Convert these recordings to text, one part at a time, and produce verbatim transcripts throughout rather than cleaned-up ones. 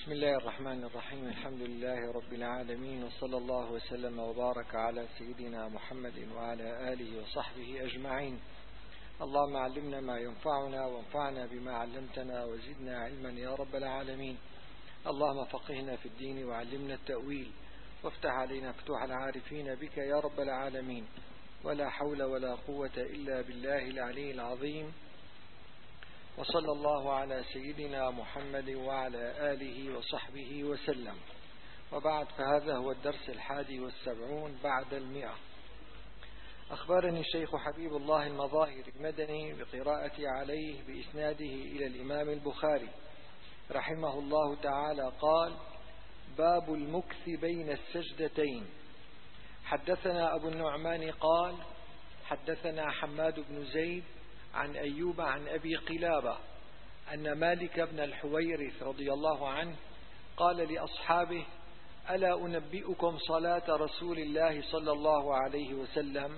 بسم الله الرحمن الرحيم. الحمد لله رب العالمين، وصلى الله وسلم وبارك على سيدنا محمد وعلى آله وصحبه أجمعين. اللهم علمنا ما ينفعنا وانفعنا بما علمتنا وزدنا علما يا رب العالمين. اللهم فقهنا في الدين وعلمنا التأويل، وافتح علينا فتوح العارفين بك يا رب العالمين. ولا حول ولا قوة إلا بالله العلي العظيم. وصلى الله على سيدنا محمد وعلى آله وصحبه وسلم. وبعد، فهذا هو الدرس الحادي والسبعون بعد المئة. أخبرني الشيخ حبيب الله المظاهر المدني بقراءتي عليه بإسناده إلى الإمام البخاري رحمه الله تعالى قال: باب المكث بين السجدتين. حدثنا أبو النعمان قال: حدثنا حماد بن زيد عن أيوب عن أبي قلابة أن مالك بن الحويرث رضي الله عنه قال لأصحابه: ألا أنبئكم صلاة رسول الله صلى الله عليه وسلم؟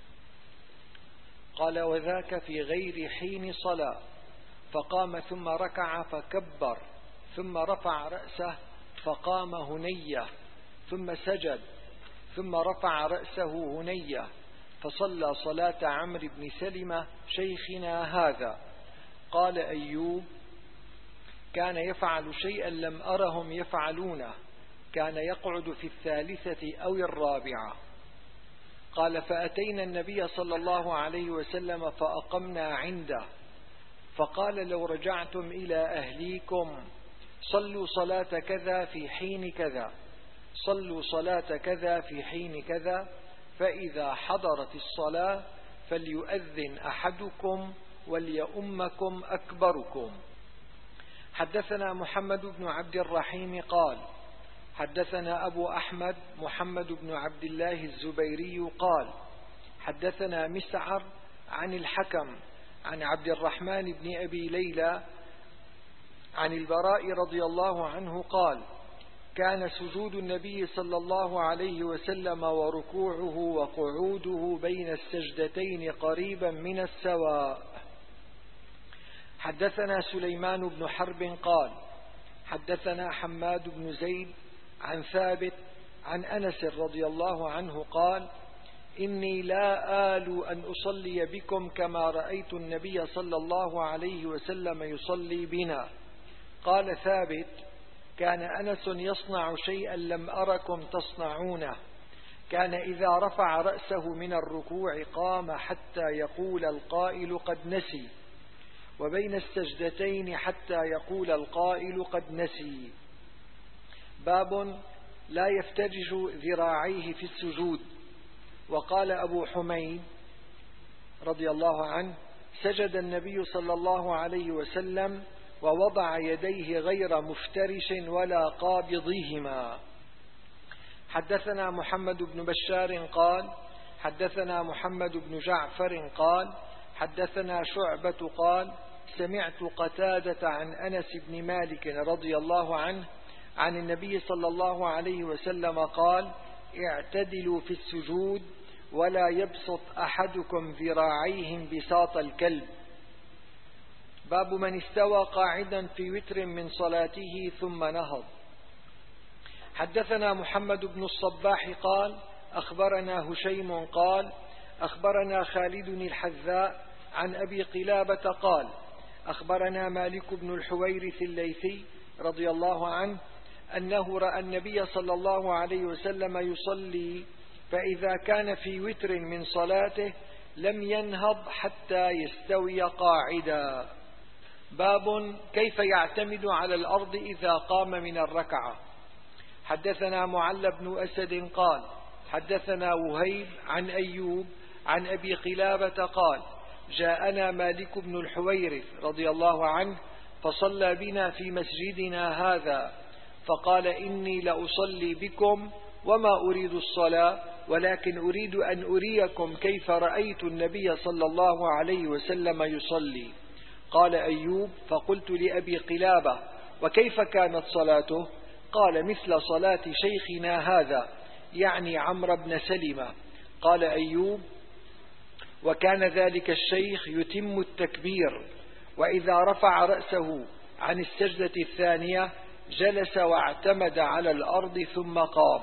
قال: وذاك في غير حين صلاة. فقام ثم ركع فكبر، ثم رفع رأسه فقام هنية، ثم سجد، ثم رفع رأسه هنية، فصلى صلاة عمرو بن سلمة شيخنا هذا. قال أيوب: كان يفعل شيئا لم أرهم يفعلونه، كان يقعد في الثالثة أو الرابعة. قال: فأتينا النبي صلى الله عليه وسلم فأقمنا عنده، فقال: لو رجعتم إلى أهليكم صلوا صلاة كذا في حين كذا، صلوا صلاة كذا في حين كذا، فإذا حضرت الصلاة فليؤذن أحدكم وليؤمكم أكبركم. حدثنا محمد بن عبد الرحيم قال: حدثنا أبو أحمد محمد بن عبد الله الزبيري قال: حدثنا مسعر عن الحكم عن عبد الرحمن بن أبي ليلى عن البراء رضي الله عنه قال: كان سجود النبي صلى الله عليه وسلم وركوعه وقعوده بين السجدتين قريبا من السواء. حدثنا سليمان بن حرب قال: حدثنا حماد بن زيد عن ثابت عن أنس رضي الله عنه قال: إني لا آل أن أصلي بكم كما رأيت النبي صلى الله عليه وسلم يصلي بنا. قال ثابت: كان أنس يصنع شيئا لم أركم تصنعونه، كان إذا رفع رأسه من الركوع قام حتى يقول القائل قد نسي، وبين السجدتين حتى يقول القائل قد نسي. باب لا يفترج ذراعيه في السجود. وقال أبو حميد رضي الله عنه: سجد النبي صلى الله عليه وسلم ووضع يديه غير مفترش ولا قابضيهما. حدثنا محمد بن بشار قال: حدثنا محمد بن جعفر قال: حدثنا شعبة قال: سمعت قتادة عن أنس بن مالك رضي الله عنه عن النبي صلى الله عليه وسلم قال: اعتدلوا في السجود ولا يبسط أحدكم ذراعيه انبساط الكلب. باب من استوى قاعدا في وتر من صلاته ثم نهض. حدثنا محمد بن الصباح قال: أخبرنا هشيم قال: أخبرنا خالد الحذاء عن أبي قلابة قال: أخبرنا مالك بن الحويرث الليثي رضي الله عنه أنه رأى النبي صلى الله عليه وسلم يصلي، فإذا كان في وتر من صلاته لم ينهض حتى يستوي قاعدا. باب كيف يعتمد على الأرض إذا قام من الركعة. حدثنا معل بن أسد قال: حدثنا وهيب عن أيوب عن أبي قلابة قال: جاءنا مالك بن الحويرث رضي الله عنه فصلى بنا في مسجدنا هذا، فقال: إني لأصلي بكم وما أريد الصلاة، ولكن أريد أن أريكم كيف رأيت النبي صلى الله عليه وسلم يصلي. قال أيوب: فقلت لأبي قلابة: وكيف كانت صلاته؟ قال: مثل صلاة شيخنا هذا، يعني عمرو بن سلمة. قال أيوب: وكان ذلك الشيخ يتم التكبير، وإذا رفع رأسه عن السجدة الثانية جلس واعتمد على الأرض ثم قام.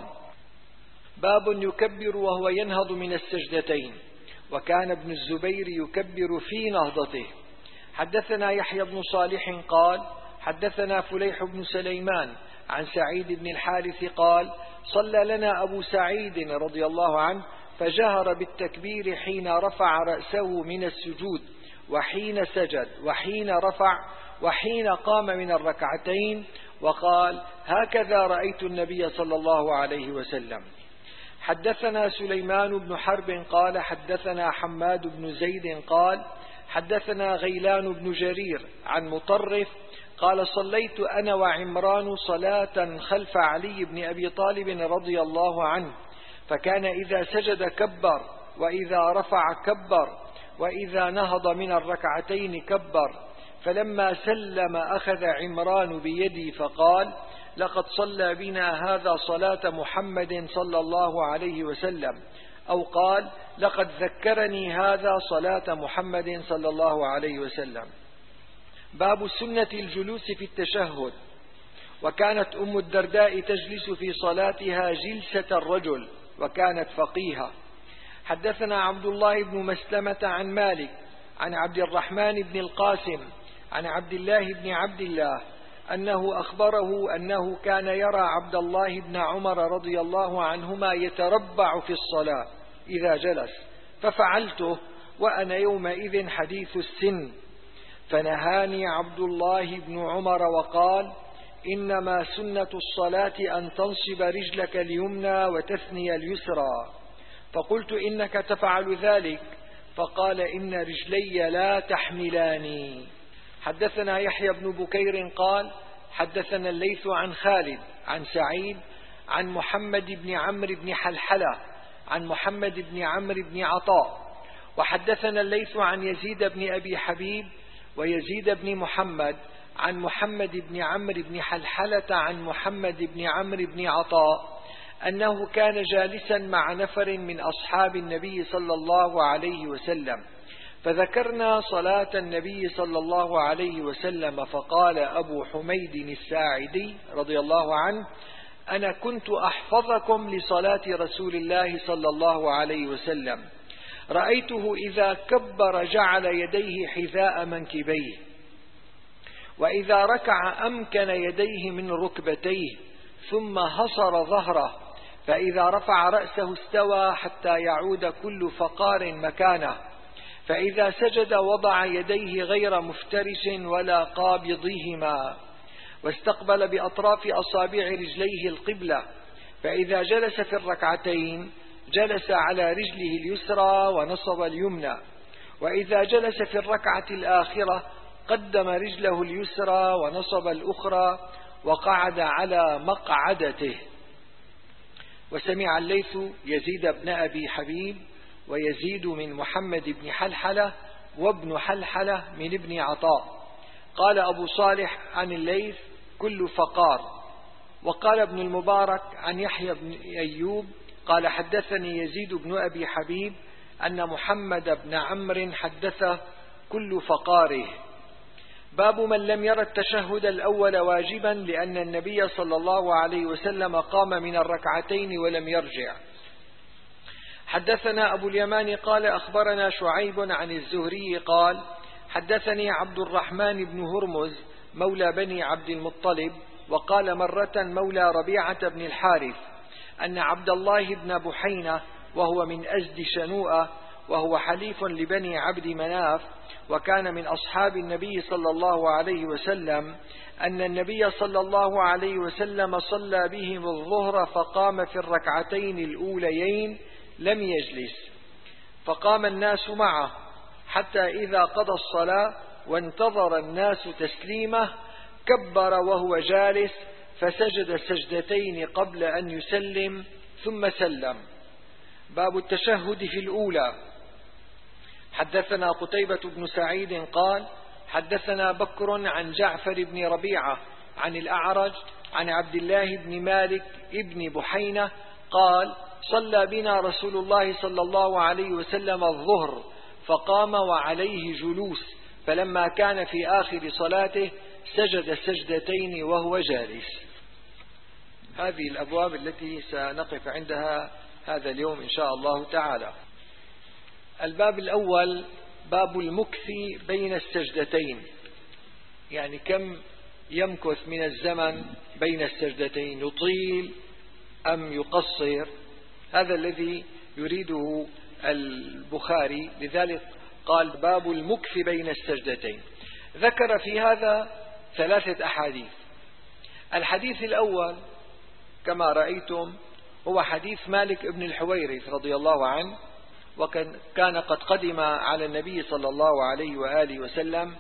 باب يكبر وهو ينهض من السجدتين، وكان ابن الزبير يكبر في نهضته. حدثنا يحيى بن صالح قال حدثنا فليح بن سليمان عن سعيد بن الحارث قال صلى لنا أبو سعيد رضي الله عنه فجهر بالتكبير حين رفع رأسه من السجود وحين سجد وحين رفع وحين قام من الركعتين، وقال هكذا رأيت النبي صلى الله عليه وسلم. حدثنا سليمان بن حرب قال حدثنا حماد بن زيد قال حدثنا غيلان بن جرير عن مطرف قال صليت أنا وعمران صلاة خلف علي بن أبي طالب رضي الله عنه، فكان إذا سجد كبر، وإذا رفع كبر، وإذا نهض من الركعتين كبر، فلما سلم أخذ عمران بيدي فقال لقد صلى بنا هذا صلاة محمد صلى الله عليه وسلم، أو قال لقد ذكرني هذا صلاة محمد صلى الله عليه وسلم. باب سنة الجلوس في التشهد. وكانت أم الدرداء تجلس في صلاتها جلسة الرجل، وكانت فقيهة. حدثنا عبد الله بن مسلمة عن مالك عن عبد الرحمن بن القاسم عن عبد الله بن عبد الله أنه أخبره أنه كان يرى عبد الله بن عمر رضي الله عنهما يتربع في الصلاة إذا جلس، ففعلته وأنا يومئذ حديث السن، فنهاني عبد الله بن عمر وقال إنما سنة الصلاة أن تنصب رجلك اليمنى وتثني اليسرى، فقلت إنك تفعل ذلك، فقال إن رجلي لا تحملاني. حدثنا يحيى بن بكير قال حدثنا الليث عن خالد عن سعيد عن محمد بن عمرو بن حلحلة عن محمد بن عمرو بن عطاء. وحدثنا الليث عن يزيد بن أبي حبيب ويزيد بن محمد عن محمد بن عمرو بن حلحلة عن محمد بن عمرو بن عطاء أنه كان جالسا مع نفر من أصحاب النبي صلى الله عليه وسلم، فذكرنا صلاة النبي صلى الله عليه وسلم، فقال أبو حميد الساعدي رضي الله عنه أنا كنت أحفظكم لصلاة رسول الله صلى الله عليه وسلم، رأيته إذا كبر جعل يديه حذاء منكبيه، وإذا ركع أمكن يديه من ركبتيه ثم حصر ظهره، فإذا رفع رأسه استوى حتى يعود كل فقار مكانه، فإذا سجد وضع يديه غير مفترش ولا قابضيهما، واستقبل بأطراف أصابع رجليه القبلة، فإذا جلس في الركعتين جلس على رجله اليسرى ونصب اليمنى، وإذا جلس في الركعة الآخرة قدم رجله اليسرى ونصب الأخرى وقعد على مقعدته. وسمع الليث يزيد بن أبي حبيب ويزيد من محمد بن حلحلة وابن حلحلة من ابن عطاء. قال أبو صالح عن الليث كل فقار. وقال ابن المبارك عن يحيى بن أيوب قال حدثني يزيد بن أبي حبيب أن محمد بن عمرو حدثه كل فقاره. باب من لم ير التشهد الأول واجبا لأن النبي صلى الله عليه وسلم قام من الركعتين ولم يرجع. حدثنا أبو اليمان قال أخبرنا شعيب عن الزهري قال حدثني عبد الرحمن بن هرمز مولى بني عبد المطلب وقال مرة مولى ربيعة بن الحارث أن عبد الله بن بحينة وهو من أزد شنوءة وهو حليف لبني عبد مناف وكان من أصحاب النبي صلى الله عليه وسلم أن النبي صلى الله عليه وسلم صلى بهم الظهر فقام في الركعتين الأوليين لم يجلس، فقام الناس معه حتى إذا قضى الصلاة وانتظر الناس تسليمه كبر وهو جالس فسجد سجدتين قبل أن يسلم ثم سلم. باب التشهد في الأولى. حدثنا قتيبة بن سعيد قال حدثنا بكر عن جعفر بن ربيعة عن الأعرج عن عبد الله بن مالك ابن بحينة قال صلى بنا رسول الله صلى الله عليه وسلم الظهر فقام وعليه جلوس، فلما كان في آخر صلاته سجد سجدتين وهو جالس. هذه الأبواب التي سنقف عندها هذا اليوم إن شاء الله تعالى. الباب الأول باب المكث بين السجدتين، يعني كم يمكث من الزمن بين السجدتين، يطيل أم يقصر؟ هذا الذي يريده البخاري، لذلك قال باب المكث بين السجدتين. ذكر في هذا ثلاثة أحاديث. الحديث الأول كما رأيتم هو حديث مالك بن الحويرث رضي الله عنه، وكان قد قدم على النبي صلى الله عليه وآله وسلم،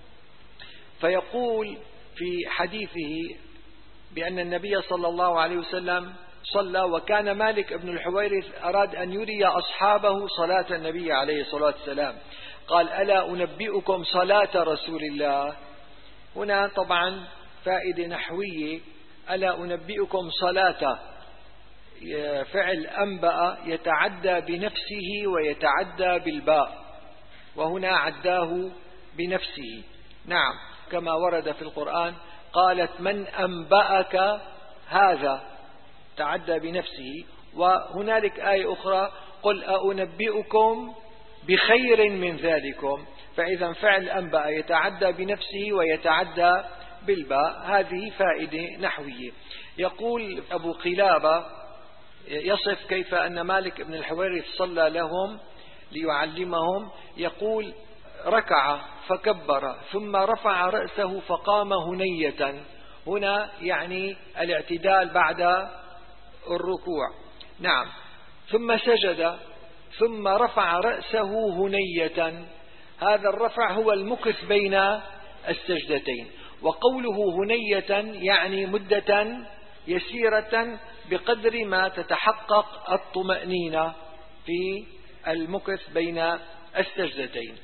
فيقول في حديثه بأن النبي صلى الله عليه وسلم صلى، وكان مالك بن الحويرث أراد أن يري أصحابه صلاة النبي عليه الصلاة والسلام، قال ألا أنبئكم صلاة رسول الله. هنا طبعا فائدة نحوية، ألا أنبئكم صلاة، فعل أنبأ يتعدى بنفسه ويتعدى بالباء، وهنا عداه بنفسه. نعم كما ورد في القرآن قالت من أنبأك هذا، تعدى بنفسه. وهنالك آية أخرى قل أنبئكم بخير من ذلكم، فإذا فعل أنبأ يتعدى بنفسه ويتعدى بالباء. هذه فائدة نحوية. يقول أبو قلابة يصف كيف أن مالك بن الحويرث صلى لهم ليعلمهم، يقول ركع فكبر ثم رفع رأسه فقام هنية، هنا يعني الاعتدال بعد الركوع. نعم ثم سجد ثم رفع رأسه هنية، هذا الرفع هو المكث بين السجدتين. وقوله هنية يعني مدة يسيرة بقدر ما تتحقق الطمأنينة في المكث بين السجدتين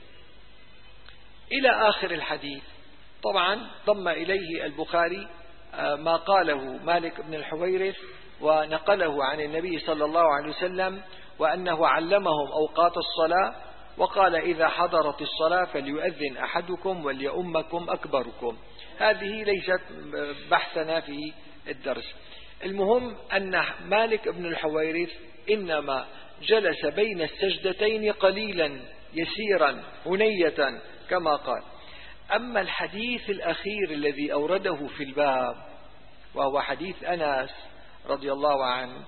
إلى آخر الحديث. طبعا ضم إليه البخاري ما قاله مالك بن الحويرث ونقله عن النبي صلى الله عليه وسلم، وأنه علمهم أوقات الصلاة، وقال إذا حضرت الصلاة فليؤذن أحدكم وليؤمكم أكبركم. هذه ليست بحثنا في الدرس. المهم أن مالك بن الحويرث إنما جلس بين السجدتين قليلا يسيرا هنية كما قال. أما الحديث الأخير الذي أورده في الباب وهو حديث أنس رضي الله عنه،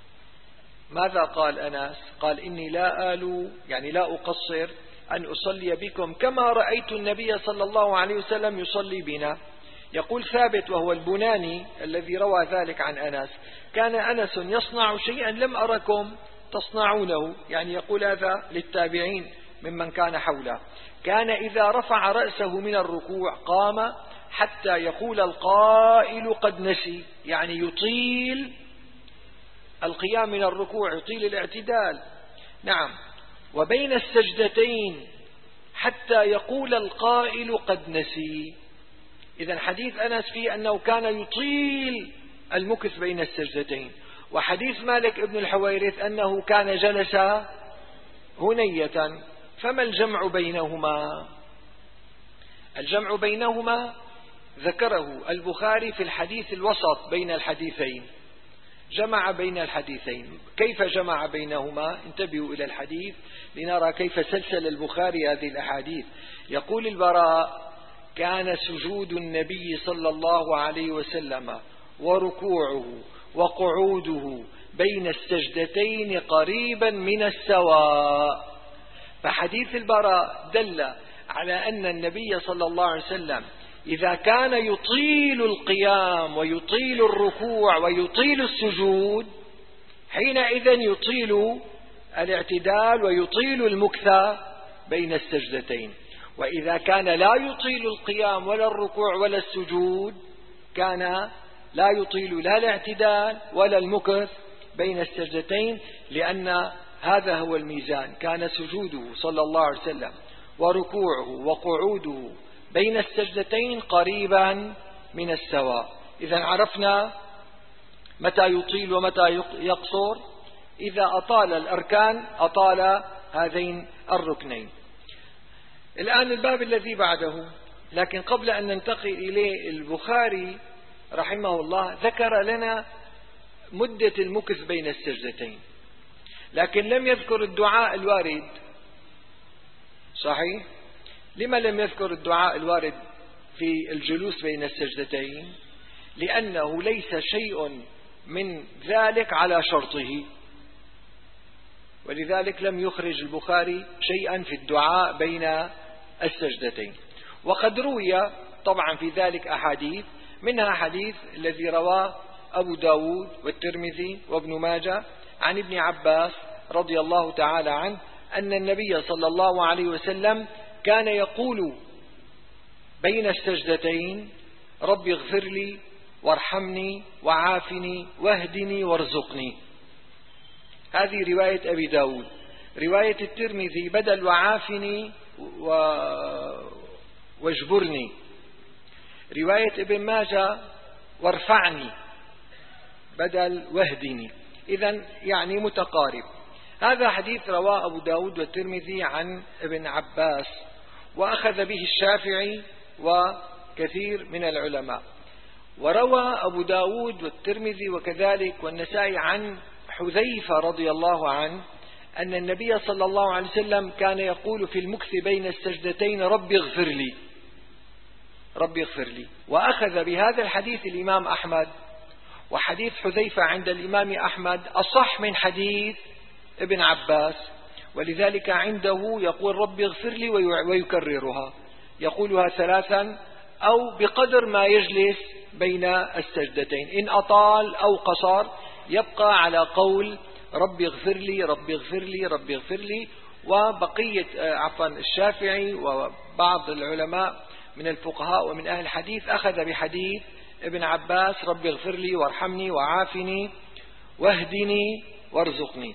ماذا قال أنس؟ قال إني لا آل يعني لا أقصر أن أصلي بكم كما رأيت النبي صلى الله عليه وسلم يصلي بنا. يقول ثابت وهو البناني الذي روى ذلك عن أنس، كان أنس يصنع شيئا لم أركم تصنعونه، يعني يقول هذا للتابعين ممن كان حوله. كان إذا رفع رأسه من الركوع قام حتى يقول القائل قد نسي، يعني يطيل القيام من الركوع، يطيل الاعتدال. نعم وبين السجدتين حتى يقول القائل قد نسي. إذن حديث أنس فيه أنه كان يطيل المكث بين السجدتين، وحديث مالك ابن الحويرث أنه كان جلس هنية. فما الجمع بينهما؟ الجمع بينهما ذكره البخاري في الحديث الوسط بين الحديثين، جمع بين الحديثين. كيف جمع بينهما؟ انتبهوا إلى الحديث لنرى كيف سلسل البخاري هذه الأحاديث. يقول البراء كان سجود النبي صلى الله عليه وسلم وركوعه وقعوده بين السجدتين قريبا من السواء. فحديث البراء دل على أن النبي صلى الله عليه وسلم إذا كان يطيل القيام ويطيل الركوع ويطيل السجود، حينئذ يطيل الاعتدال ويطيل المكث بين السجدتين. وإذا كان لا يطيل القيام ولا الركوع ولا السجود، كان لا يطيل لا الاعتدال ولا المكث بين السجدتين، لأن هذا هو الميزان. كان سجوده صلى الله عليه وسلم وركوعه وقعوده بين السجدتين قريبا من السواء. إذا عرفنا متى يطيل ومتى يقصر. إذا أطال الأركان أطال هذين الركنين. الآن الباب الذي بعده لكن قبل أن ننتقل إليه البخاري رحمه الله ذكر لنا مدة المكث بين السجدتين، لكن لم يذكر الدعاء الوارد. صحيح؟ لما لم يذكر الدعاء الوارد في الجلوس بين السجدتين؟ لأنه ليس شيء من ذلك على شرطه، ولذلك لم يخرج البخاري شيئا في الدعاء بين السجدتين. وقد روي طبعا في ذلك أحاديث، منها حديث الذي رواه أبو داود والترمذي وابن ماجه عن ابن عباس رضي الله تعالى عنه أن النبي صلى الله عليه وسلم كان يقول بين السجدتين: رب اغفر لي وارحمني وعافني واهدني وارزقني. هذه رواية أبي داود. رواية الترمذي بدل وعافني و... واجبرني. رواية ابن ماجه وارفعني بدل واهدني. إذن يعني متقارب. هذا حديث رواه أبو داود والترمذي عن ابن عباس، وأخذ به الشافعي وكثير من العلماء. وروى أبو داود والترمذي وكذلك والنسائي عن حذيفة رضي الله عنه أن النبي صلى الله عليه وسلم كان يقول في المكث بين السجدتين: رب اغفر لي رب اغفر لي. وأخذ بهذا الحديث الإمام أحمد، وحديث حذيفة عند الإمام أحمد أصح من حديث ابن عباس، ولذلك عنده يقول: رب اغفر لي ويكررها، يقولها ثلاثا أو بقدر ما يجلس بين السجدتين، إن أطال أو قصر يبقى على قول رب اغفر لي رب اغفر لي رب اغفر لي. وبقية عفوا الشافعي وبعض العلماء من الفقهاء ومن أهل الحديث أخذ بحديث ابن عباس: رب اغفر لي وارحمني وعافني واهدني وارزقني.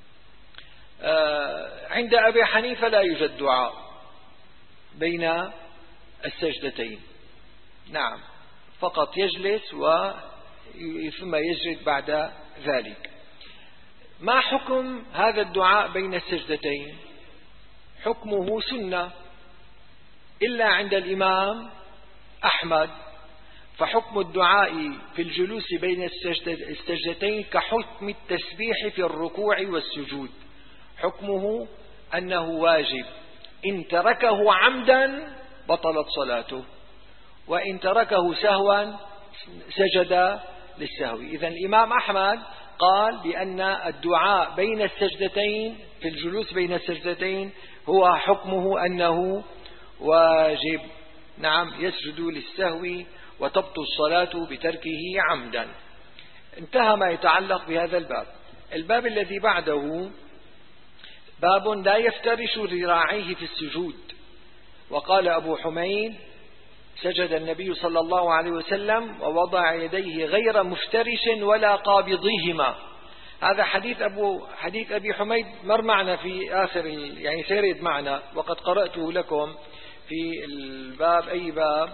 عند أبي حنيفة لا يوجد دعاء بين السجدتين، نعم، فقط يجلس و ثم يسجد بعد ذلك. ما حكم هذا الدعاء بين السجدتين؟ حكمه سنة إلا عند الإمام أحمد، فحكم الدعاء في الجلوس بين السجدتين كحكم التسبيح في الركوع والسجود، حكمه أنه واجب، إن تركه عمدا بطلت صلاته، وإن تركه سهوا سجد للسهو. إذن الإمام أحمد قال بأن الدعاء بين السجدتين في الجلوس بين السجدتين هو حكمه أنه واجب، نعم، يسجد للسهو وتبطل الصلاة بتركه عمدا. انتهى ما يتعلق بهذا الباب. الباب الذي بعده باب لا يفترش ذراعيه في السجود. وقال أبو حميد: سجد النبي صلى الله عليه وسلم ووضع يديه غير مفترش ولا قابضيهما. هذا حديث أبو حديث أبي حميد مر معنا في آخر يعني سيرد معنا، وقد قرأته لكم في الباب. أي باب؟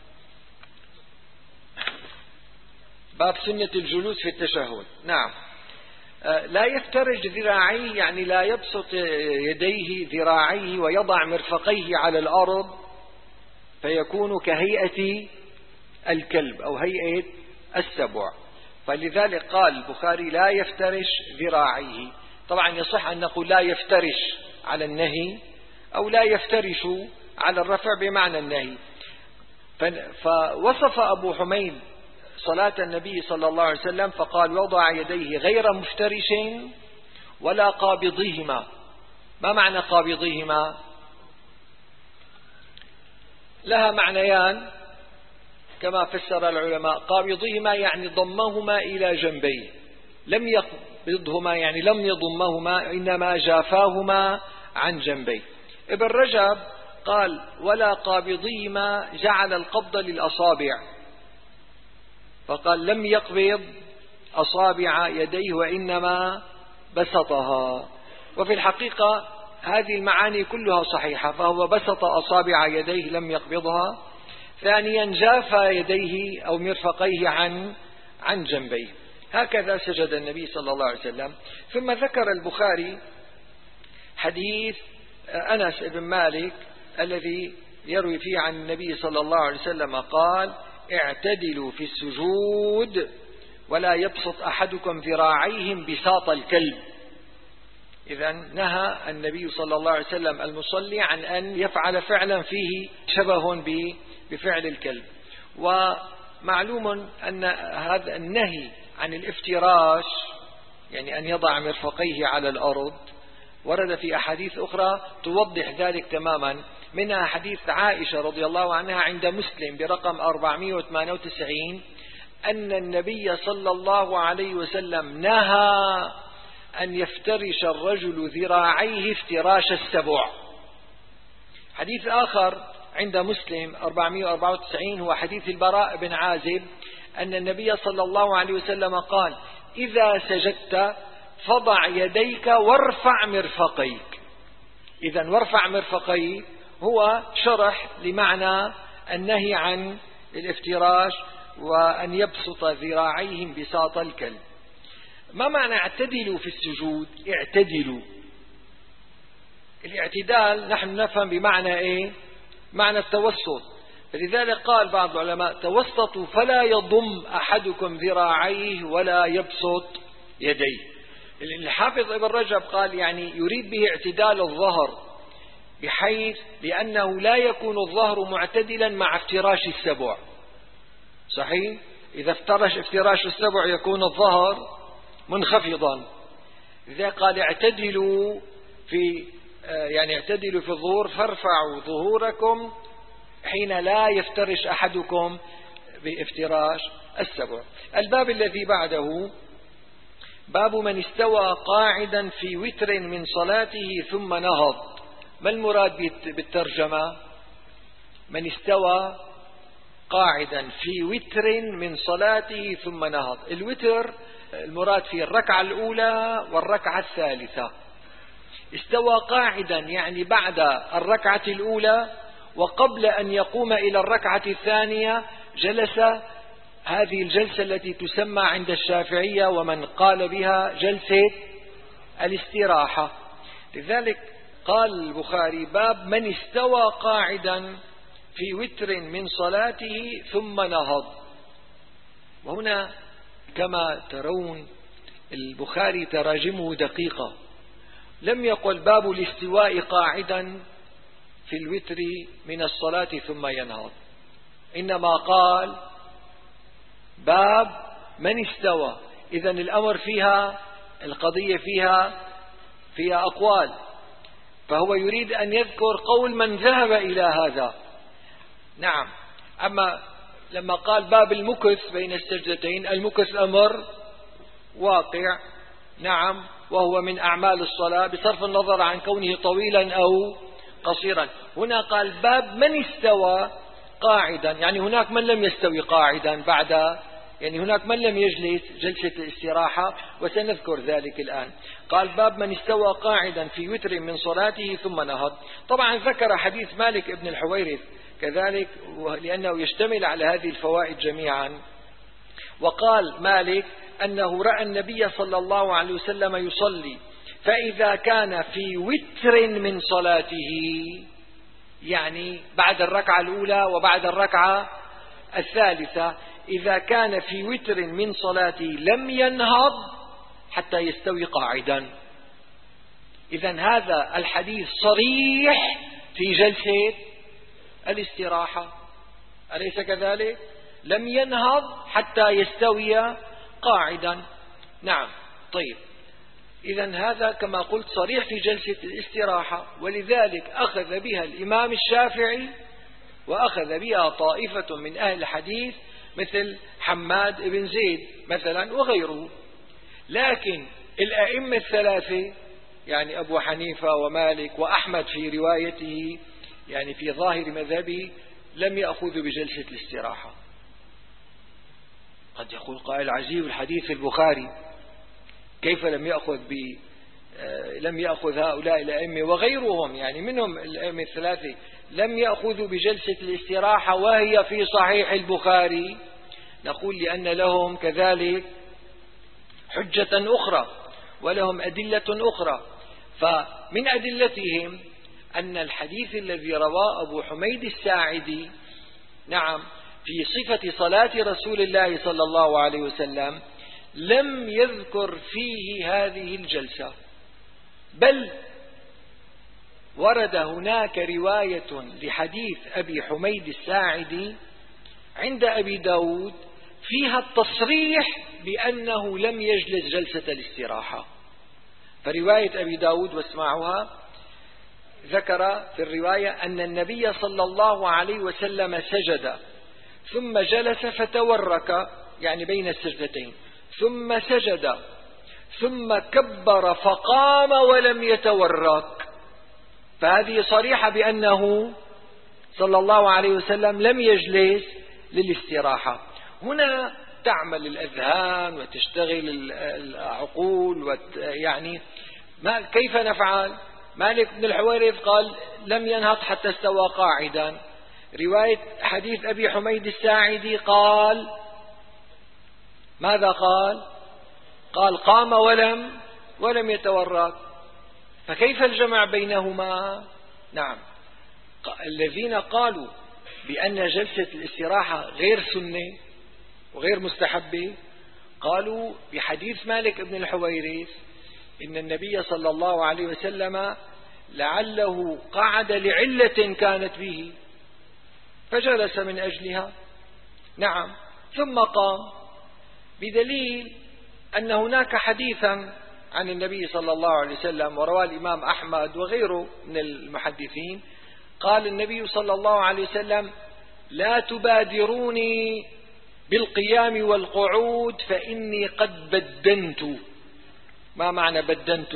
باب سنة الجلوس في التشهد. نعم. لا يفترج ذراعيه يعني لا يبسط يديه ذراعيه ويضع مرفقيه على الأرض فيكون كهيئة الكلب أو هيئة السبع، فلذلك قال البخاري: لا يفترش ذراعيه. طبعا يصح أن نقول لا يفترش على النهي أو لا يفترش على الرفع بمعنى النهي. فوصف أبو حميد صلاة النبي صلى الله عليه وسلم فقال: وضع يديه غير مفترش ولا قابضيهما. ما معنى قابضيهما؟ لها معنيان كما فسر العلماء. قابضيهما يعني ضمهما إلى جنبيه، لم يقبضهما يعني لم يضمهما، إنما جافاهما عن جنبيه. ابن رجب قال: ولا قابضيهما جعل القبض للأصابع، فقال لم يقبض أصابع يديه وإنما بسطها. وفي الحقيقة هذه المعاني كلها صحيحة، فهو بسط أصابع يديه لم يقبضها. ثانيا جاف يديه أو مرفقيه عن عن جنبيه. هكذا سجد النبي صلى الله عليه وسلم. ثم ذكر البخاري حديث أنس بن مالك الذي يروي فيه عن النبي صلى الله عليه وسلم قال: اعتدلوا في السجود ولا يبسط أحدكم ذراعيه بساط الكلب. إذا نهى النبي صلى الله عليه وسلم المصلي عن أن يفعل فعلا فيه شبه بفعل الكلب. ومعلوم أن هذا النهي عن الافتراش، يعني أن يضع مرفقيه على الأرض، ورد في أحاديث أخرى توضح ذلك تماما، منها حديث عائشة رضي الله عنها عند مسلم برقم أربعمائة وثمانية وتسعين أن النبي صلى الله عليه وسلم نهى أن يفترش الرجل ذراعيه افتراش السبع. حديث آخر عند مسلم أربعمائة وأربعة وتسعين هو حديث البراء بن عازب أن النبي صلى الله عليه وسلم قال: إذا سجدت فضع يديك وارفع مرفقيك. إذن وارفع مرفقيك هو شرح لمعنى النهي عن الافتراش وأن يبسط ذراعيهم بساط الكلب. ما معنى اعتدلوا في السجود؟ اعتدلوا، الاعتدال نحن نفهم بمعنى إيه؟ معنى التوسط. فلذلك قال بعض العلماء: توسطوا فلا يضم أحدكم ذراعيه ولا يبسط يديه. الحافظ ابن رجب قال يعني يريد به اعتدال الظهر، بحيث لأنه لا يكون الظهر معتدلا مع افتراش السبع. صحيح؟ إذا افترش افتراش السبع يكون الظهر منخفضا. إذا قال اعتدلوا في يعني اعتدلوا في الظهور، فارفعوا ظهوركم حين لا يفترش أحدكم بافتراش السبع. الباب الذي بعده باب من استوى قاعدا في وتر من صلاته ثم نهض. ما المراد بالترجمة؟ من استوى قاعدا في وتر من صلاته ثم نهض. الوتر المراد فيه الركعة الأولى والركعة الثالثة. استوى قاعدا يعني بعد الركعة الأولى وقبل أن يقوم إلى الركعة الثانية جلس، هذه الجلسة التي تسمى عند الشافعية ومن قال بها جلسة الاستراحة. لذلك قال البخاري: باب من استوى قاعدا في وتر من صلاته ثم نهض. وهنا كما ترون البخاري تراجمه دقيقة، لم يقل باب الاستواء قاعدا في الوتر من الصلاة ثم ينهض، إنما قال باب من استوى. إذن الأمر فيها، القضية فيها فيها أقوال، فهو يريد أن يذكر قول من ذهب إلى هذا. نعم. أما لما قال باب المكث بين السجدتين، المكث أمر واقع، نعم، وهو من أعمال الصلاة بصرف النظر عن كونه طويلا أو قصيرا. هنا قال باب من استوى قاعدا، يعني هناك من لم يستوي قاعدا بعد، يعني هناك من لم يجلس جلسة الاستراحة، وسنذكر ذلك الآن. قال باب من استوى قاعدا في وتر من صلاته ثم نهض. طبعا ذكر حديث مالك ابن الحويرث كذلك لأنه يشتمل على هذه الفوائد جميعا. وقال مالك أنه رأى النبي صلى الله عليه وسلم يصلي، فإذا كان في وتر من صلاته، يعني بعد الركعة الأولى وبعد الركعة الثالثة، إذا كان في وتر من صلاته لم ينهض حتى يستوي قاعدا. إذن هذا الحديث صريح في جلسة الاستراحة، أليس كذلك؟ لم ينهض حتى يستوي قاعدا. نعم. طيب، إذن هذا كما قلت صريح في جلسة الاستراحة، ولذلك أخذ بها الإمام الشافعي وأخذ بها طائفة من أهل الحديث مثل حماد بن زيد مثلا وغيره. لكن الأئمة الثلاثة، يعني أبو حنيفة ومالك وأحمد في روايته، يعني في ظاهر مذهبه، لم يأخذوا بجلسة الاستراحة. قد يقول قائل عجيب، الحديث البخاري كيف لم يأخذ ب لم يأخذ هؤلاء الأئمة وغيرهم، يعني منهم الأئمة الثلاثة، لم يأخذوا بجلسة الاستراحة وهي في صحيح البخاري؟ نقول لأن لهم كذلك حجة أخرى ولهم أدلة أخرى. فمن أدلتهم أن الحديث الذي رواه أبو حميد الساعدي نعم في صفة صلاة رسول الله صلى الله عليه وسلم لم يذكر فيه هذه الجلسة، بل ورد هناك رواية لحديث أبي حميد الساعدي عند أبي داود فيها التصريح بأنه لم يجلس جلسة الاستراحة. فرواية أبي داود واسمعوها ذكر في الرواية أن النبي صلى الله عليه وسلم سجد ثم جلس فتورك يعني بين السجدتين ثم سجد ثم كبر فقام ولم يتورك، فهذه صريحة بأنه صلى الله عليه وسلم لم يجلس للاستراحة. هنا تعمل الأذهان وتشتغل العقول يعني ما كيف نفعل؟ مالك بن الحويرث قال لم ينهض حتى استوى قاعدا. رواية حديث أبي حميد الساعدي قال ماذا قال؟ قال قام ولم ولم يتورك، فكيف الجمع بينهما؟ نعم الذين قالوا بأن جلسة الاستراحة غير سنة وغير مستحبة قالوا بحديث مالك بن الحويرث إن النبي صلى الله عليه وسلم لعله قعد لعلة كانت به فجلس من أجلها نعم ثم قام، بدليل أن هناك حديثا عن النبي صلى الله عليه وسلم ورواه الإمام أحمد وغيره من المحدثين قال النبي صلى الله عليه وسلم لا تبادروني بالقيام والقعود فإني قد بدنت. ما معنى بدنت؟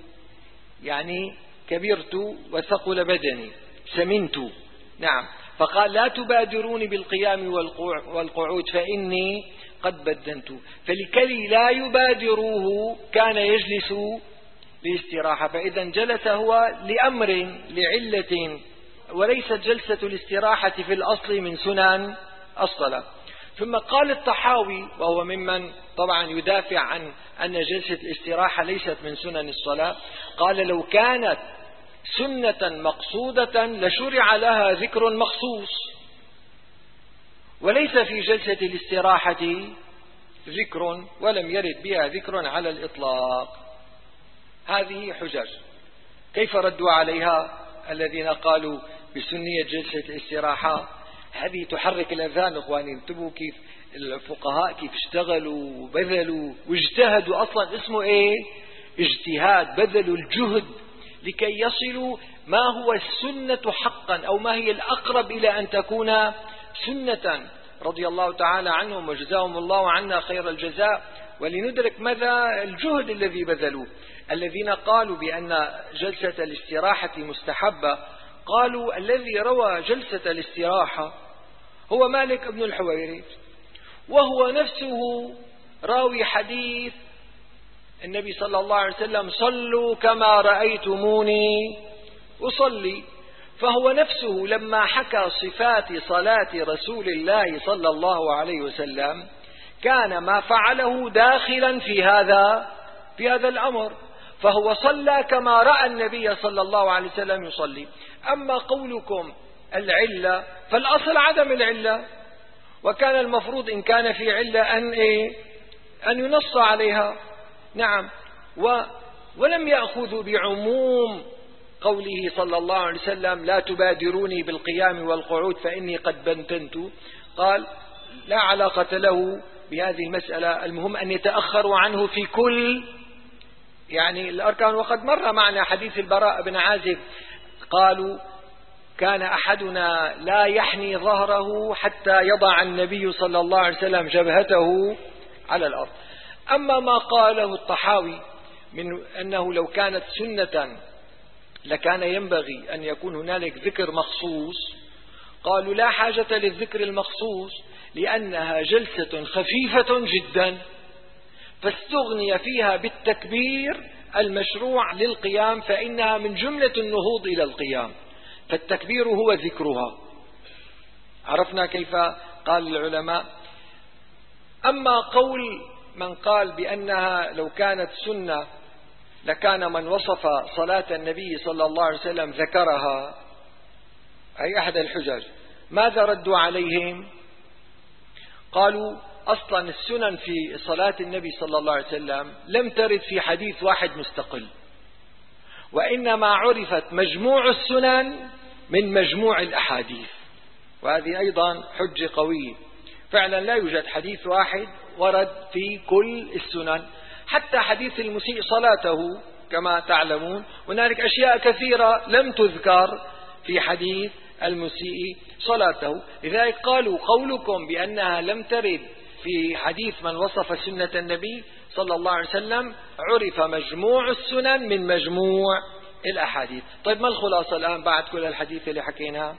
يعني كبرت وثقل بدني سمنت. نعم فقال لا تبادروني بالقيام والقعود فإني قد بدنت، فلكي لا يبادروه كان يجلس للاستراحة، فإذا جلس هو لأمر لعلة وليست جلسة الاستراحة في الأصل من سنن الصلاة. ثم قال الطحاوي وهو ممن طبعا يدافع عن أن جلسة الاستراحة ليست من سنن الصلاة، قال لو كانت سنة مقصودة لشرع لها ذكر مخصوص، وليس في جلسة الاستراحة ذكر ولم يرد بها ذكر على الإطلاق. هذه حجج. كيف ردوا عليها الذين قالوا بسنية جلسة الاستراحة؟ هذه تحرك الأذهان إخواني. انتبهوا كيف الفقهاء كيف اشتغلوا وبذلوا واجتهدوا. أصلا اسمه إيه؟ اجتهاد. بذلوا الجهد لكي يصلوا ما هو السنة حقا أو ما هي الأقرب إلى أن تكون سنة، رضي الله تعالى عنهم وجزاهم الله عنا خير الجزاء. ولندرك ماذا الجهد الذي بذلوه. الذين قالوا بأن جلسة الاستراحة مستحبة قالوا الذي روى جلسة الاستراحة هو مالك بن الحويرث، وهو نفسه راوي حديث النبي صلى الله عليه وسلم صلوا كما رأيتموني أصلي، فهو نفسه لما حكى صفات صلاة رسول الله صلى الله عليه وسلم كان ما فعله داخلا في هذا في هذا الأمر، فهو صلى كما رأى النبي صلى الله عليه وسلم يصلي. أما قولكم العلة فالأصل عدم العلة، وكان المفروض إن كان في علة أن إيه أن ينص عليها. نعم و ولم يأخذوا بعموم قوله صلى الله عليه وسلم لا تبادروني بالقيام والقعود فإني قد بنتنت. قال لا علاقة له بهذه المسألة، المهم أن يتأخروا عنه في كل يعني الأركان. وقد مر معنا حديث البراء بن عازب قالوا كان أحدنا لا يحني ظهره حتى يضع النبي صلى الله عليه وسلم جبهته على الأرض. أما ما قاله الطحاوي من أنه لو كانت سنة لكان ينبغي أن يكون هنالك ذكر مخصوص، قالوا لا حاجة للذكر المخصوص لأنها جلسة خفيفة جدا فاستغني فيها بالتكبير المشروع للقيام، فإنها من جملة النهوض إلى القيام، فالتكبير هو ذكرها. عرفنا كيف قال العلماء. أما قول من قال بأنها لو كانت سنة لكان من وصف صلاة النبي صلى الله عليه وسلم ذكرها، أي أحد الحجج. ماذا ردوا عليهم؟ قالوا أصلا السنن في صلاة النبي صلى الله عليه وسلم لم ترد في حديث واحد مستقل، وإنما عرفت مجموع السنن من مجموع الأحاديث، وهذه أيضا حجة قوية. فعلا لا يوجد حديث واحد ورد في كل السنن، حتى حديث المسيء صلاته كما تعلمون هنالك أشياء كثيرة لم تذكر في حديث المسيء صلاته. لذلك قالوا قولكم بأنها لم ترد في حديث من وصف سنة النبي صلى الله عليه وسلم عرف مجموع السنن من مجموع الأحاديث. طيب ما الخلاصة الآن بعد كل الحديث اللي حكيناه؟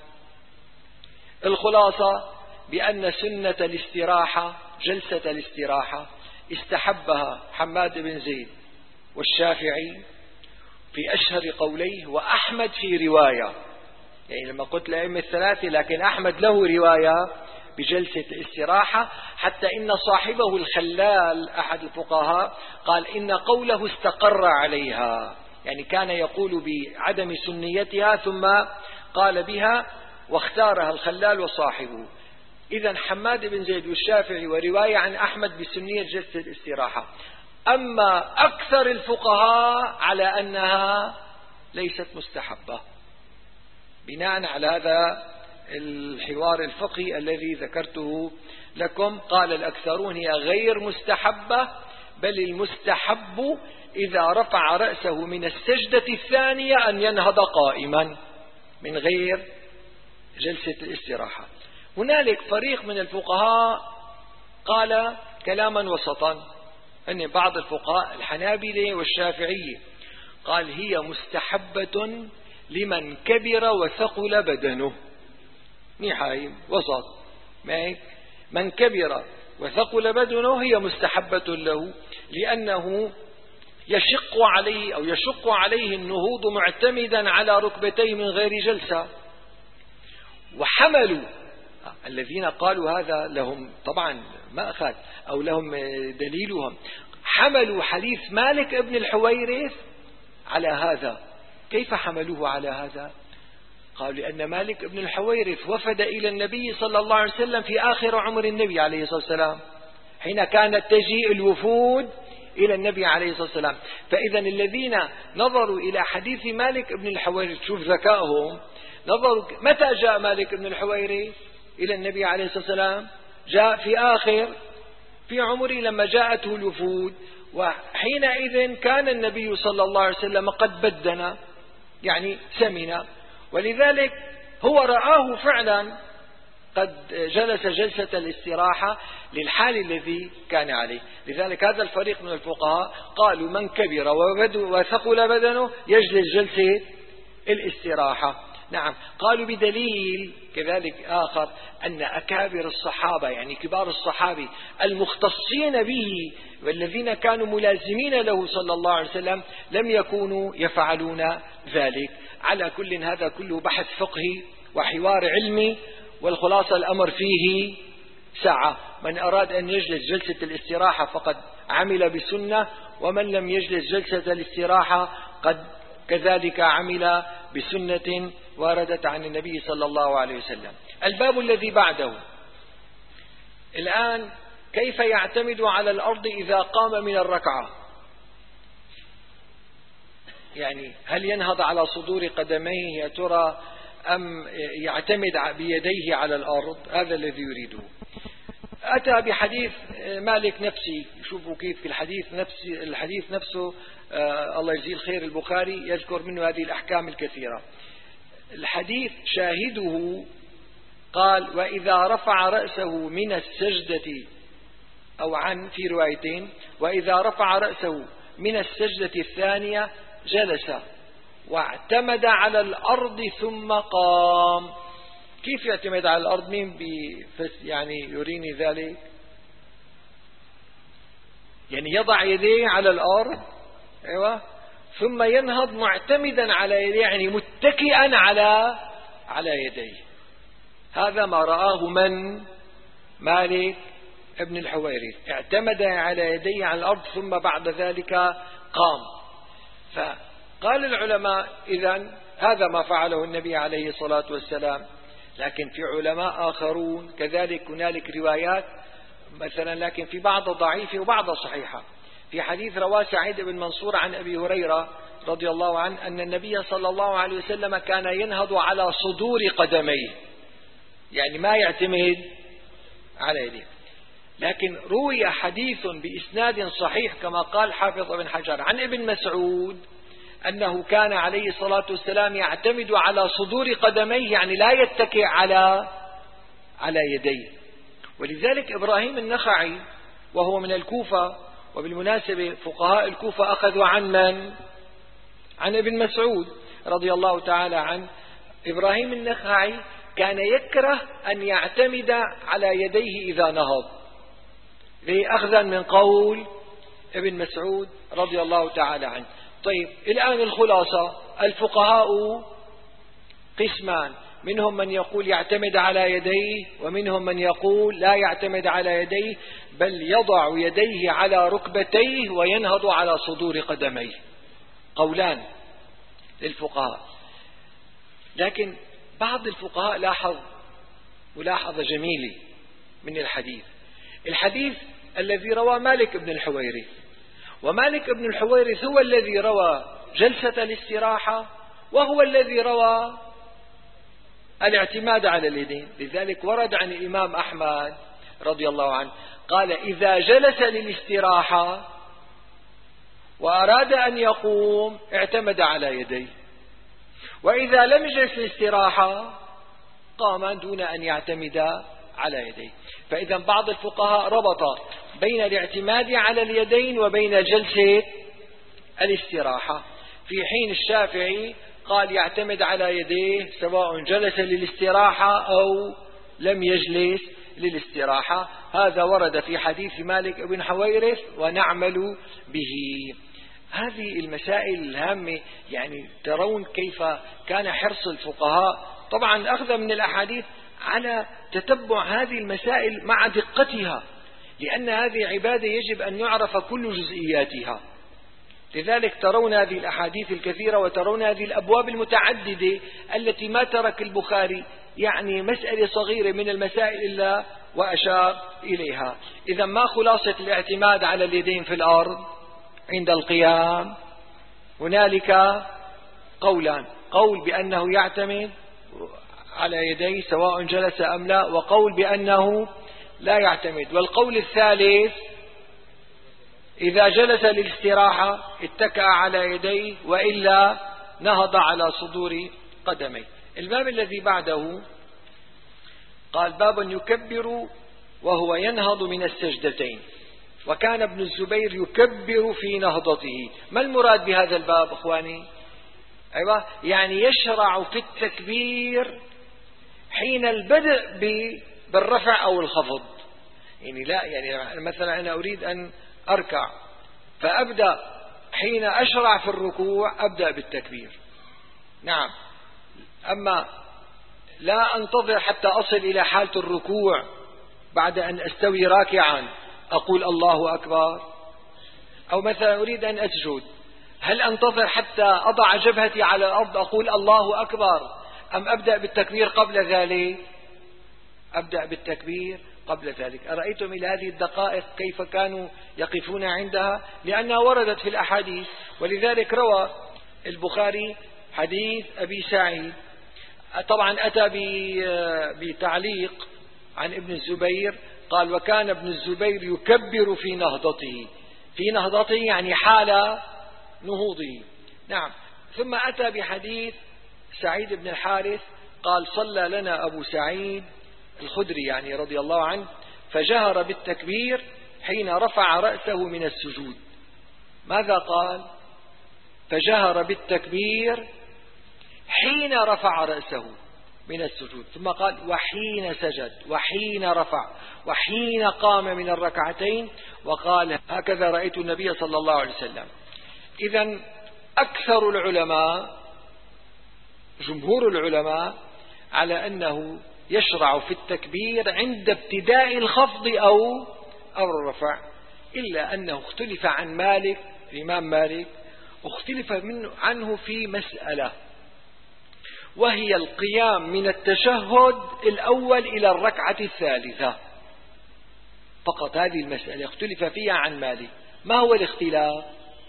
الخلاصة بأن سنة الاستراحة، جلسة الاستراحة، استحبها حماد بن زيد والشافعي في أشهر قوليه، وأحمد في رواية، يعني لما قلت الأئمة الثلاثة لكن أحمد له رواية بجلسة الاستراحة، حتى إن صاحبه الخلال أحد الفقهاء قال إن قوله استقر عليها، يعني كان يقول بعدم سنيتها ثم قال بها واختارها الخلال وصاحبه. إذن حماد بن زيد والشافعي ورواية عن أحمد بسنية جلسة الاستراحة. أما أكثر الفقهاء على أنها ليست مستحبة، بناء على هذا الحوار الفقهي الذي ذكرته لكم. قال الأكثرون هي غير مستحبة، بل المستحب إذا رفع رأسه من السجدة الثانية أن ينهض قائما من غير جلسة الاستراحة. هنالك فريق من الفقهاء قال كلاما وسطا، أن بعض الفقهاء الحنابلة والشافعية قال هي مستحبة لمن كبر وثقل بدنه. نحايم وسط، من كبر وثقل بدنه هي مستحبة له، لأنه يشق عليه أو يشق عليه النهوض معتمدا على ركبتيه من غير جلسة. وحملوا الذين قالوا هذا لهم طبعا مأخذ أو لهم دليلهم، حملوا حديث مالك ابن الحويرث على هذا. كيف حملوه على هذا؟ قالوا لأن مالك ابن الحويرث وفد إلى النبي صلى الله عليه وسلم في آخر عمر النبي عليه الصلاة والسلام، حين كانت تجيء الوفود إلى النبي عليه الصلاة والسلام. فإذا الذين نظروا إلى حديث مالك ابن الحويرث، شوف ذكائهم، نظروا متى جاء مالك ابن الحويرث إلى النبي عليه الصلاة والسلام؟ جاء في آخر في عمره لما جاءته الوفود، وحينئذ كان النبي صلى الله عليه وسلم قد بدن، يعني سمن، ولذلك هو رآه فعلا قد جلس جلسة الاستراحة للحال الذي كان عليه. لذلك هذا الفريق من الفقهاء قالوا من كبر وثقل بدنه يجلس جلسة الاستراحة. نعم، قالوا بدليل كذلك آخر أن أكابر الصحابة، يعني كبار الصحابة المختصين به والذين كانوا ملازمين له صلى الله عليه وسلم لم يكونوا يفعلون ذلك. على كل هذا كله بحث فقهي وحوار علمي، والخلاصة الأمر فيه ساعة. من أراد أن يجلس جلسة الاستراحة فقد عمل بسنة، ومن لم يجلس جلسة الاستراحة قد كذلك عمل بسنة واردت عن النبي صلى الله عليه وسلم. الباب الذي بعده الآن كيف يعتمد على الأرض إذا قام من الركعة؟ يعني هل ينهض على صدور قدميه يا ترى أم يعتمد بيديه على الأرض؟ هذا الذي يريده. أتى بحديث مالك نفسي، شوفوا كيف في الحديث نفسي الحديث نفسه آه الله يجزيه الخير البخاري يذكر منه هذه الأحكام الكثيرة. الحديث شاهده قال وإذا رفع رأسه من السجدة، أو عن في روايتين وإذا رفع رأسه من السجدة الثانية جلس واعتمد على الأرض ثم قام. كيف يعتمد على الأرض؟ مين يعني يريني ذلك؟ يعني يضع يديه على الأرض، أيوة، ثم ينهض معتمدا على يديه، يعني متكئا على على يديه. هذا ما رآه من مالك ابن الحويرث، اعتمد على يديه على الأرض ثم بعد ذلك قام. فقال العلماء إذن هذا ما فعله النبي عليه الصلاة والسلام. لكن في علماء آخرون كذلك هنالك روايات مثلا، لكن في بعض ضعيفة وبعض صحيحة. في حديث رواه سعيد بن منصور عن أبي هريرة رضي الله عنه أن النبي صلى الله عليه وسلم كان ينهض على صدور قدميه، يعني ما يعتمد على يديه. لكن روي حديث بإسناد صحيح كما قال حافظ ابن حجر عن ابن مسعود أنه كان عليه الصلاة والسلام يعتمد على صدور قدميه، يعني لا يتكئ على على يديه. ولذلك إبراهيم النخعي وهو من الكوفة، وبالمناسبة فقهاء الكوفة أخذوا عن من؟ عن ابن مسعود رضي الله تعالى عنه. إبراهيم النخعي كان يكره أن يعتمد على يديه إذا نهض، أخذا من قول ابن مسعود رضي الله تعالى عنه. طيب الآن الخلاصة، الفقهاء قسمان، منهم من يقول يعتمد على يديه، ومنهم من يقول لا يعتمد على يديه بل يضع يديه على ركبتيه وينهض على صدور قدميه. قولان للفقهاء. لكن بعض الفقهاء لاحظ ملاحظة جميلة من الحديث. الحديث الذي روى مالك بن الحويرث، ومالك بن الحويرث هو الذي روى جلسة الاستراحة، وهو الذي روى الاعتماد على اليدين. لذلك ورد عن الإمام أحمد رضي الله عنه قال إذا جلس للاستراحة وأراد أن يقوم اعتمد على يديه، وإذا لم يجلس للاستراحة قام دون أن يعتمد على يديه. فإذا بعض الفقهاء ربط بين الاعتماد على اليدين وبين جلسة الاستراحة، في حين الشافعي قال يعتمد على يديه سواء جلس للاستراحة أو لم يجلس للاستراحة. هذا ورد في حديث مالك بن حويرث ونعمل به. هذه المسائل الهامة، يعني ترون كيف كان حرص الفقهاء طبعا أخذ من الأحاديث على تتبع هذه المسائل مع دقتها، لأن هذه عبادة يجب أن يعرف كل جزئياتها. لذلك ترون هذه الأحاديث الكثيرة وترون هذه الأبواب المتعددة التي ما ترك البخاري يعني مسألة صغيرة من المسائل إلا وأشار إليها. إذا ما خلاصة الاعتماد على اليدين في الأرض عند القيام؟ هنالك قولان: قول بأنه يعتمد على يديه سواء جلس أم لا، وقول بأنه لا يعتمد. والقول الثالث إذا جلس للاستراحة اتكأ على يديه، وإلا نهض على صدور قدميه. الباب الذي بعده قال باب يكبر وهو ينهض من السجدتين، وكان ابن الزبير يكبر في نهضته. ما المراد بهذا الباب أخواني؟ أيوة، يعني يشرع في التكبير حين البدء بالرفع أو الخفض. يعني لا يعني مثلا أنا أريد أن أركع فأبدأ حين أشرع في الركوع أبدأ بالتكبير، نعم. أما لا أنتظر حتى أصل إلى حالة الركوع بعد أن أستوي راكعا أقول الله أكبر. أو مثلا أريد أن أسجد، هل أنتظر حتى أضع جبهتي على الأرض أقول الله أكبر، أم أبدأ بالتكبير قبل ذلك؟ أبدأ بالتكبير قبل ذلك. أرأيتم إلى هذه الدقائق كيف كانوا يقفون عندها؟ لأنها وردت في الأحاديث. ولذلك روى البخاري حديث أبي سعيد، طبعا أتى بتعليق عن ابن الزبير، قال وكان ابن الزبير يكبر في نهضته. في نهضته يعني حال نهوضه، نعم. ثم أتى بحديث سعيد بن الحارث قال صلى لنا أبو سعيد الخدري يعني رضي الله عنه فجهر بالتكبير حين رفع رأسه من السجود. ماذا قال؟ فجهر بالتكبير حين رفع رأسه من السجود، ثم قال وحين سجد وحين رفع وحين قام من الركعتين، وقال هكذا رأيت النبي صلى الله عليه وسلم. إذن أكثر العلماء جمهور العلماء على أنه يشرع في التكبير عند ابتداء الخفض أو أو الرفع، إلا أنه اختلف عن مالك الإمام مالك اختلف منه عنه في مسألة، وهي القيام من التشهد الأول إلى الركعة الثالثة فقط. هذه المسألة اختلف فيها عن مالك. ما هو الاختلاف؟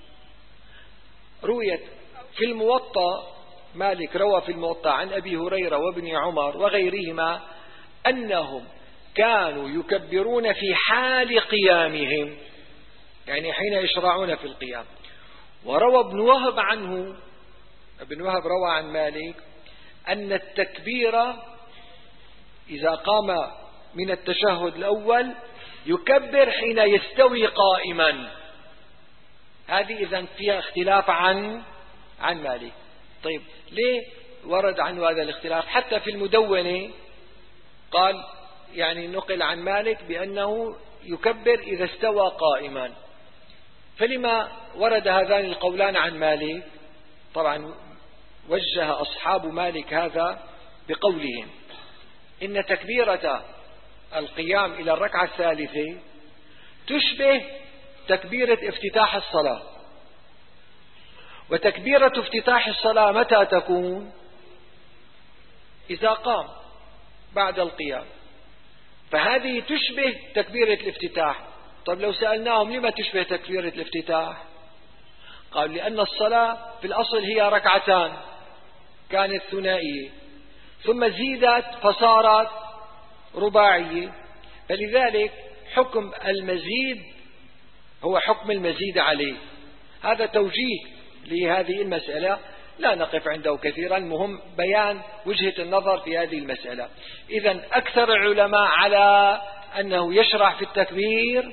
رويت في الموطأ، مالك روى في الموطأ عن أبي هريرة وابن عمر وغيرهما أنهم كانوا يكبرون في حال قيامهم، يعني حين يشرعون في القيام. وروى ابن وهب عنه، ابن وهب روى عن مالك أن التكبير إذا قام من التشهد الأول يكبر حين يستوي قائما. هذه إذن فيها اختلاف عن عن مالك. طيب ليه ورد عنه هذا الاختلاف؟ حتى في المدونة قال، يعني نقل عن مالك بأنه يكبر إذا استوى قائما. فلما ورد هذان القولان عن مالك؟ طبعا وجه أصحاب مالك هذا بقولهم إن تكبيرة القيام إلى الركعة الثالثة تشبه تكبيرة افتتاح الصلاة، وتكبيرة افتتاح الصلاة متى تكون؟ إذا قام بعد القيام، فهذه تشبه تكبيرة الافتتاح. طيب لو سألناهم لما تشبه تكبيرة الافتتاح؟ قال لأن الصلاة في الأصل هي ركعتان كانت ثنائية ثم زيدت فصارت رباعية، فلذلك حكم المزيد هو حكم المزيد عليه. هذا توجيه لهذه المسألة لا نقف عنده كثيرا، المهم بيان وجهة النظر في هذه المسألة. إذن أكثر العلماء على أنه يشرع في التكبير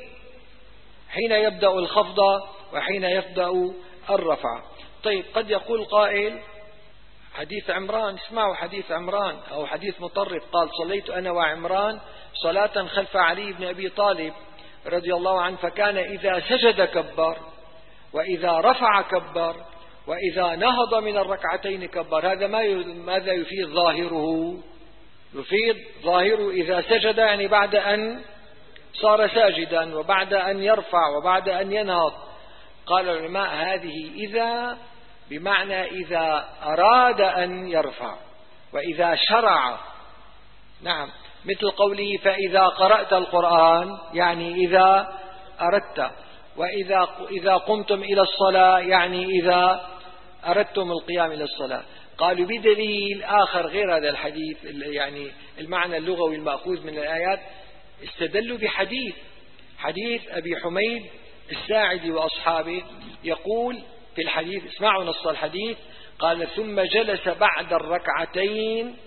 حين يبدأ الخفض وحين يبدأ الرفع. طيب قد يقول قائل حديث عمران، اسمعوا حديث عمران أو حديث مطرف، قال صليت أنا وعمران صلاة خلف علي بن أبي طالب رضي الله عنه فكان إذا سجد كبر وإذا رفع كبر وإذا نهض من الركعتين كبر. هذا ما ماذا يفيد ظاهره؟ يفيد ظاهره إذا سجد يعني بعد أن صار ساجدا وبعد أن يرفع وبعد أن ينهض. قال العلماء هذه إذا بمعنى إذا أراد أن يرفع وإذا شرع. نعم، مثل قوله فإذا قرأت القرآن يعني إذا أردت، وإذا إذا قمتم إلى الصلاة يعني إذا أردتم القيام إلى الصلاة. قالوا بدليل آخر غير هذا الحديث، يعني المعنى اللغوي المأخوذ من الآيات، استدلوا بحديث حديث أبي حميد الساعدي وأصحابه، يقول في الحديث، اسمعوا نص الحديث، قال ثم جلس بعد الركعتين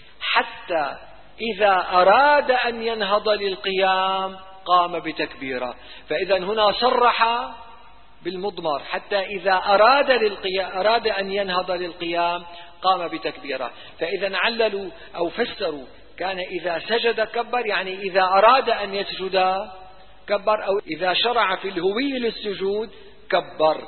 حتى إذا أراد أن ينهض للقيام قام بتكبيرة. فإذا هنا صرح بالمضمر حتى إذا أراد للقيام أراد أن ينهض للقيام قام بتكبيرة. فإذا عللوا أو فسروا كان إذا سجد كبر يعني إذا أراد أن يسجد كبر، أو إذا شرع في الهوي للسجود كبر.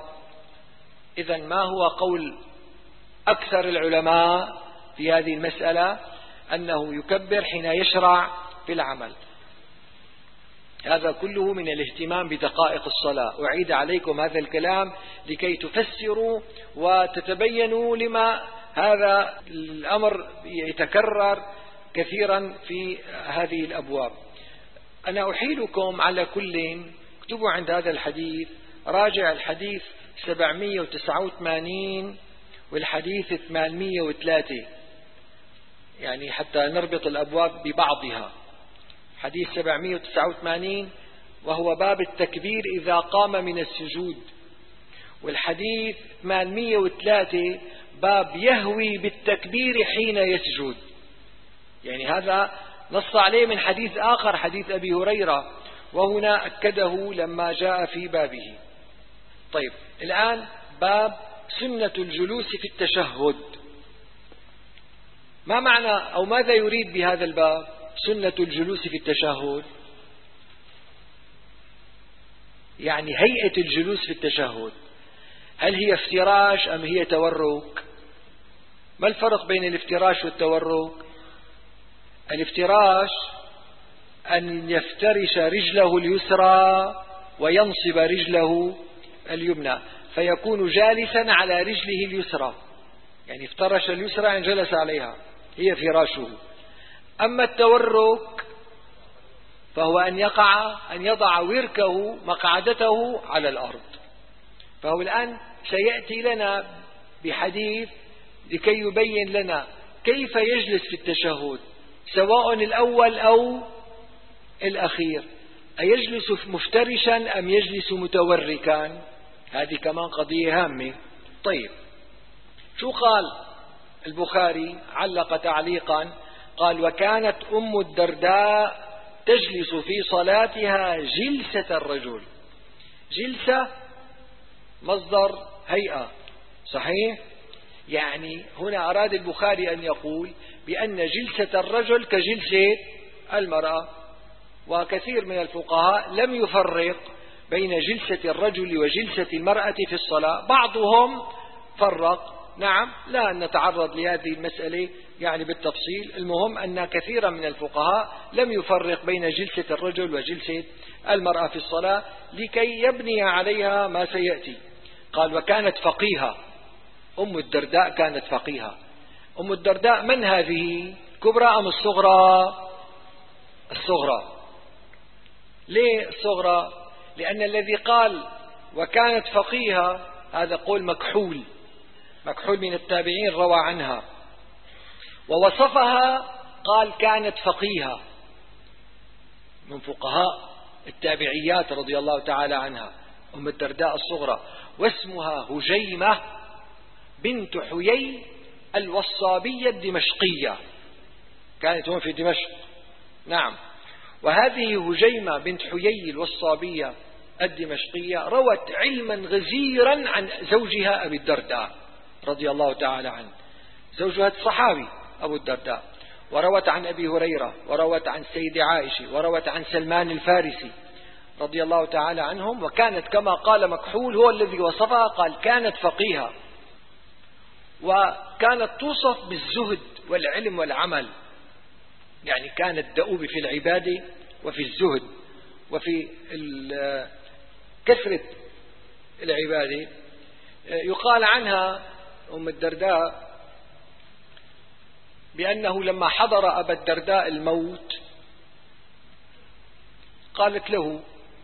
إذا ما هو قول أكثر العلماء في هذه المسألة؟ أنه يكبر حين يشرع في العمل. هذا كله من الاهتمام بدقائق الصلاة. أعيد عليكم هذا الكلام لكي تفسروا وتتبينوا لما هذا الأمر يتكرر كثيرا في هذه الأبواب. أنا أحيلكم على كل، اكتبوا عند هذا الحديث، راجع الحديث سبعمئة وتسعة وثمانين والحديث ثمانمئة وثلاثة، يعني حتى نربط الأبواب ببعضها. حديث سبعمئة وتسعة وثمانين وهو باب التكبير إذا قام من السجود، والحديث ثمانمئة وثلاثة باب يهوي بالتكبير حين يسجد. يعني هذا نص عليه من حديث آخر، حديث أبي هريرة، وهنا أكده لما جاء في بابه. طيب الآن باب سنة الجلوس في التشهد. ما معنى أو ماذا يريد بهذا الباب سنة الجلوس في التشهد؟ يعني هيئة الجلوس في التشهد، هل هي افتراش أم هي تورك؟ ما الفرق بين الافتراش والتورك؟ الافتراش أن يفترش رجله اليسرى وينصب رجله اليمنى. فيكون جالسا على رجله اليسرى، يعني افترش اليسرى يعني جلس عليها، هي فراشه. أما التورك فهو أن يقع أن يضع وركه مقعدته على الأرض. فهو الآن سيأتي لنا بحديث لكي يبين لنا كيف يجلس في التشهد، سواء الأول أو الأخير، أيجلس مفترشا أم يجلس متوركا؟ هذه كمان قضية هامة. طيب، شو قال البخاري؟ علق تعليقا قال: وكانت أم الدرداء تجلس في صلاتها جلسة الرجل. جلسة مصدر هيئة، صحيح؟ يعني هنا أراد البخاري أن يقول بأن جلسة الرجل كجلسة المرأة. وكثير من الفقهاء لم يفرق بين جلسة الرجل وجلسة المرأة في الصلاة، بعضهم فرق. نعم، لا نتعرض لهذه المسألة يعني بالتفصيل، المهم أن كثيرا من الفقهاء لم يفرق بين جلسة الرجل وجلسة المرأة في الصلاة لكي يبني عليها ما سيأتي. قال: وكانت فقيهة. أم الدرداء كانت فقيهة. أم الدرداء من هذه؟ كبرى أم الصغرى؟ الصغرى. ليه الصغرى؟ لأن الذي قال وكانت فقيهة هذا قول مكحول، مكحول من التابعين روى عنها، ووصفها قال كانت فقيهة من فقهاء التابعيات رضي الله تعالى عنها، أم الدرداء الصغرى، واسمها هجيمة بنت حيي الوصابية الدمشقية، كانت هون في دمشق. نعم، وهذه هجيمة بنت حيي الوصابية الدمشقية روت علما غزيرا عن زوجها أبي الدرداء رضي الله تعالى عنه، زوجها الصحابي أبو الدرداء، وروت عن أبي هريرة، وروت عن السيدة عائشة، وروت عن سلمان الفارسي رضي الله تعالى عنهم. وكانت كما قال مكحول هو الذي وصفها، قال كانت فقيهة، وكانت توصف بالزهد والعلم والعمل، يعني كانت دؤوبة في العبادة وفي الزهد وفي كثرة العبادة. يقال عنها أم الدرداء بأنه لما حضر أبا الدرداء الموت قالت له: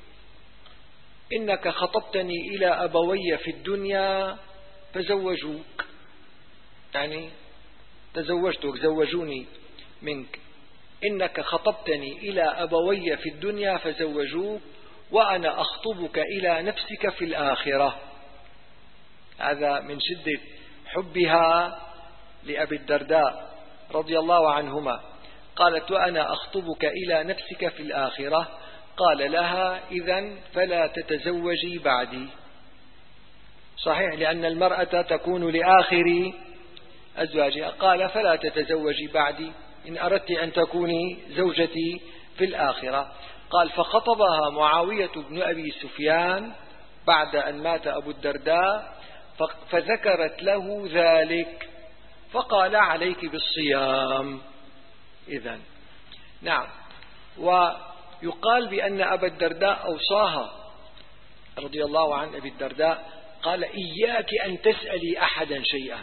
إنك خطبتني إلى أبوي في الدنيا فزوجوك، يعني تزوجتك، زوجوني منك. إنك خطبتني إلى أبوي في الدنيا فزوجوك، وأنا أخطبك إلى نفسك في الآخرة. هذا من شدة حبها لأبي الدرداء رضي الله عنهما. قالت: وأنا أخطبك إلى نفسك في الآخرة. قال لها: إذن فلا تتزوجي بعدي. صحيح، لأن المرأة تكون لآخر أزواجها. قال: فلا تتزوجي بعدي إن أردت أن تكوني زوجتي في الآخرة. قال: فخطبها معاوية بن أبي سفيان بعد أن مات أبو الدرداء، فذكرت له ذلك، فقال: عليك بالصيام. إذن نعم. ويقال بأن أبا الدرداء أوصاها رضي الله عن أبي الدرداء، قال: إياك أن تسألي أحدا شيئا.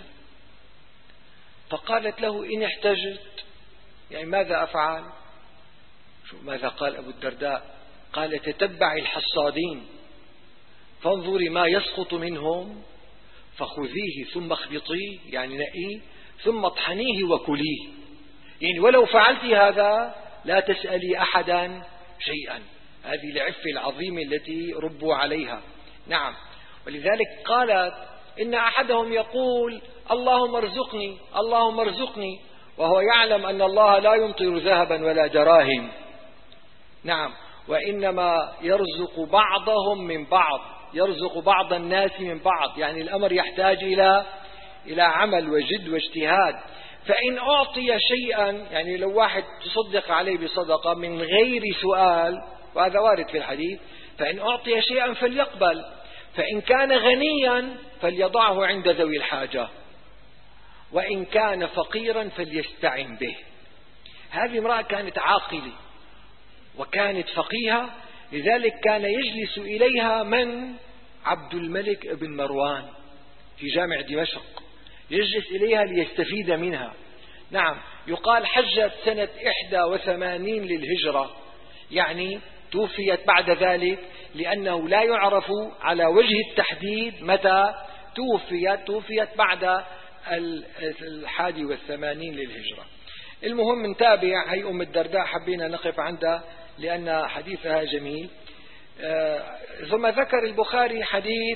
فقالت له: إن احتجت، يعني ماذا أفعل؟ شو ماذا قال أبو الدرداء؟ قال: تتبعي الحصادين فانظري ما يسقط منهم فخذيه ثم اخبطيه، يعني نقيه، ثم اطحنيه وكليه. يعني ولو فعلت هذا لا تسألي أحدا شيئا. هذه العفة العظيمة التي ربوا عليها. نعم، ولذلك قالت: إن أحدهم يقول اللهم ارزقني اللهم ارزقني، وهو يعلم أن الله لا يمطر ذهبا ولا دراهم. نعم، وإنما يرزق بعضهم من بعض، يرزق بعض الناس من بعض، يعني الأمر يحتاج إلى إلى عمل وجد واجتهاد. فإن أعطي شيئا، يعني لو واحد تصدق عليه بصدقة من غير سؤال، وهذا وارد في الحديث، فإن أعطي شيئا فليقبل، فإن كان غنيا فليضعه عند ذوي الحاجة، وإن كان فقيرا فليستعن به. هذه امرأة كانت عاقلة وكانت فقيهة، لذلك كان يجلس إليها من عبد الملك بن مروان في جامع دمشق، يجلس إليها ليستفيد منها. نعم، يقال حجت سنة إحدى وثمانين للهجرة، يعني توفيت بعد ذلك، لأنه لا يعرف على وجه التحديد متى توفيت توفيت بعد الحادي والثمانين للهجرة. المهم نتابع. هي أم الدرداء حبينا نقف عندها لأن حديثها جميل. آه ثم ذكر البخاري حديث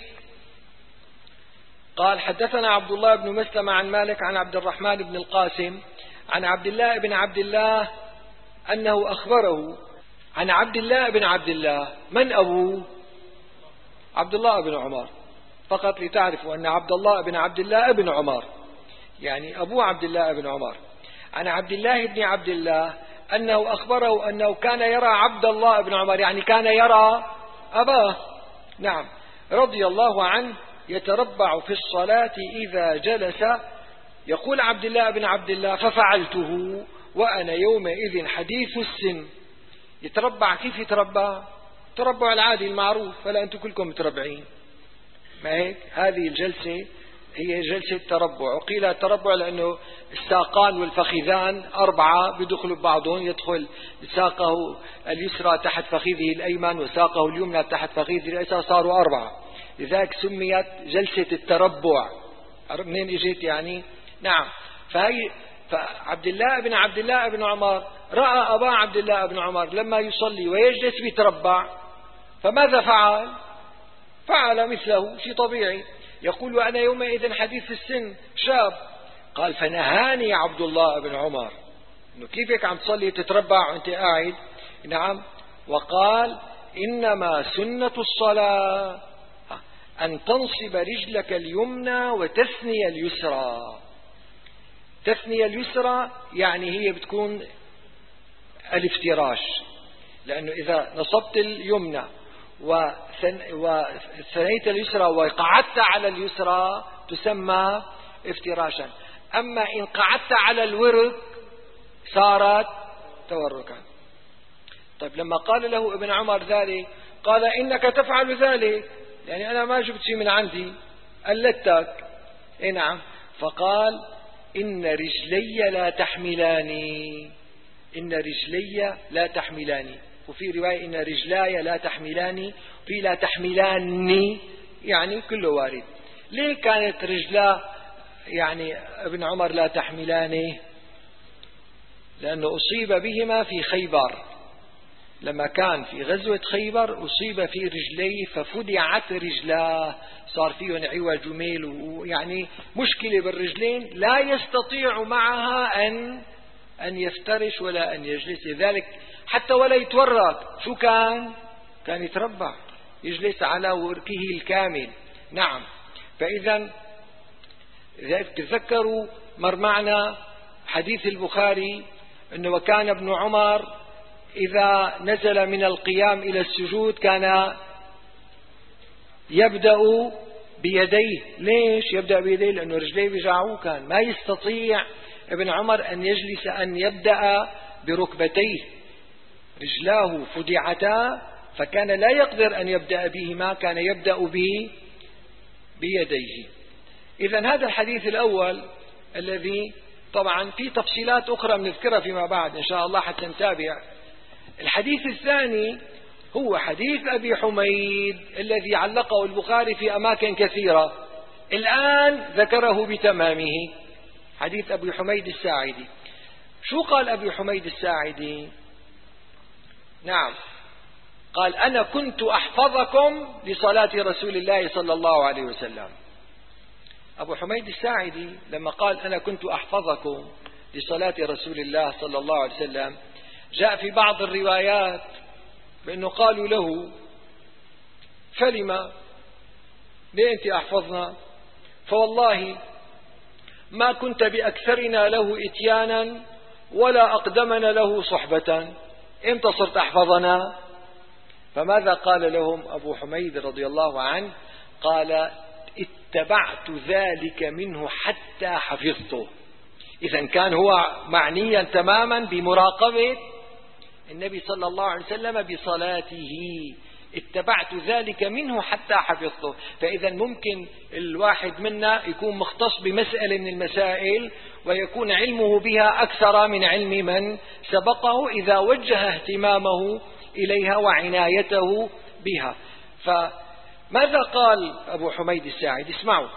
قال حدثنا عبد الله بن مسلم عن مالك عن عبد الرحمن بن القاسم عن عبد الله بن عبد الله أنه أخبره عن عبد الله بن عبد الله. من أبوه؟ عبد الله بن عمر، فقط لتعرفوا أن عبد الله بن عبد الله بن عمر، يعني أبو عبد الله بن عمر. عن عبد الله بن عبد الله أنه أخبره أنه كان يرى عبد الله بن عمر، يعني كان يرى أباه، نعم، رضي الله عنه يتربع في الصلاة إذا جلس. يقول عبد الله بن عبد الله ففعلته وأنا يومئذ حديث السن. يتربع كيف يتربع؟ تربع العادي المعروف، فلا أنتم كلكم متربعين، ما هيك؟ هذه الجلسة هي جلسة تربع. وقيل التربع لأنه الساقان والفخذان أربعة بيدخلوا ببعضهم، يدخل ساقه اليسرى تحت فخذه الأيمن وساقه اليمنى تحت فخذه الأيسر، صاروا أربعة، لذلك سميت جلسة التربع. منين اجت يعني؟ نعم. فهي فعبد الله بن عبد الله بن عمر رأى أبا عبد الله بن عمر لما يصلي ويجلس بيتربع، فماذا فعل؟ فعل مثله، شيء طبيعي. يقول وأنا يومئذ حديث السن شاب. قال فنهاني عبد الله بن عمر إنه كيفك عم تصلي تتربع وأنت قاعد؟ نعم. وقال إنما سنة الصلاة أن تنصب رجلك اليمنى وتثني اليسرى. تثني اليسرى يعني هي بتكون الافتراش، لأنه إذا نصبت اليمنى وثنيت اليسرى وقعدت على اليسرى تسمى افتراشا. أما إن قعدت على الورك صارت توركا. طيب لما قال له ابن عمر ذلك قال إنك تفعل ذلك، يعني أنا ما جبت شيء من عندي، قلدتك. إيه نعم. فقال إن رجلي لا تحملاني، إن رجلي لا تحملاني، وفي رواية إن رجلاي لا تحملاني، وفي لا تحملاني، يعني كله وارد. ليه كانت رجلا يعني ابن عمر لا تحملاني؟ لأنه أصيب بهما في خيبر، لما كان في غزوة خيبر أصيب في رجليه ففدعت رجلاه، صار فيهم عوج وميل، ويعني مشكلة بالرجلين لا يستطيع معها أن أن يفترش ولا أن يجلس، لذلك حتى ولا يتورك. شو كان؟ كان يتربع، يجلس على وركه الكامل. نعم. فإذا تذكروا مر معنا حديث البخاري أنه وكان ابن عمر إذا نزل من القيام إلى السجود كان يبدأ بيديه. ليش يبدأ بيديه؟ لأنه رجليه بيجعوه، كان ما يستطيع ابن عمر أن يجلس أن يبدأ بركبتيه، رجلاه فدعتا فكان لا يقدر أن يبدأ بهما، كان يبدأ به بيديه. إذن هذا الحديث الأول الذي طبعا في تفصيلات أخرى بنذكرها فيما بعد إن شاء الله حتى نتابع. الحديث الثاني هو حديث أبي حميد الذي علقه البخاري في أماكن كثيرة، الآن ذكره بتمامه. حديث أبي حميد الساعدي. شو قال أبي حميد الساعدي؟ نعم، قال أنا كنت أحفظكم لصلاة رسول الله صلى الله عليه وسلم. أبو حميد الساعدي لما قال أنا كنت أحفظكم لصلاة رسول الله صلى الله عليه وسلم، جاء في بعض الروايات بأنه قالوا له فلما ليه أنت أحفظنا؟ فوالله ما كنت بأكثرنا له إتيانا ولا أقدمنا له صحبة، إمتى صرت أحفظنا؟ فماذا قال لهم أبو حميد رضي الله عنه؟ قال اتبعت ذلك منه حتى حفظته. إذن كان هو معنيا تماما بمراقبة النبي صلى الله عليه وسلم بصلاته، اتبعت ذلك منه حتى حفظته. فإذا ممكن الواحد منا يكون مختص بمسألة من المسائل ويكون علمه بها أكثر من علم من سبقه إذا وجه اهتمامه إليها وعنايته بها. فماذا قال أبو حميد الساعدي؟ اسمعوا.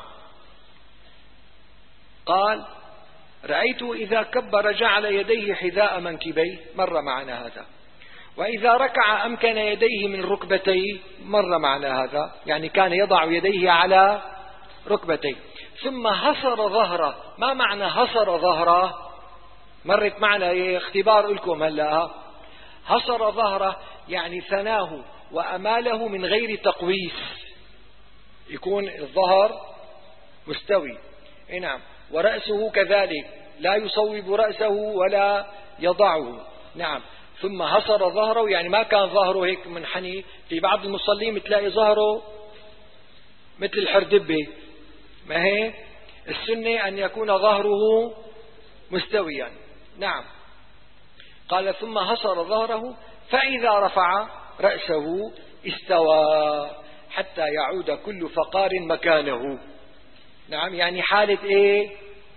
قال: رأيته إذا كبر جعل يديه حذاء منكبيه، مر معنا هذا. وإذا ركع أمكن يديه من ركبتيه، مر معنا هذا، يعني كان يضع يديه على ركبتيه. ثم هصر ظهره. ما معنى هصر ظهره؟ مرت معنا اختبار لكم هلا. هصر ظهره يعني ثناه وأماله من غير تقويس، يكون الظهر مستوي. نعم. ورأسه كذلك، لا يصوب رأسه ولا يضعه. نعم. ثم هصر ظهره يعني ما كان ظهره هيك منحني. في بعض المصلين بتلاقي ظهره مثل الحردبة، ما هي السنة أن يكون ظهره مستويا. نعم. قال: ثم هصر ظهره فإذا رفع رأسه استوى حتى يعود كل فقار مكانه. نعم. يعني حالة ايه؟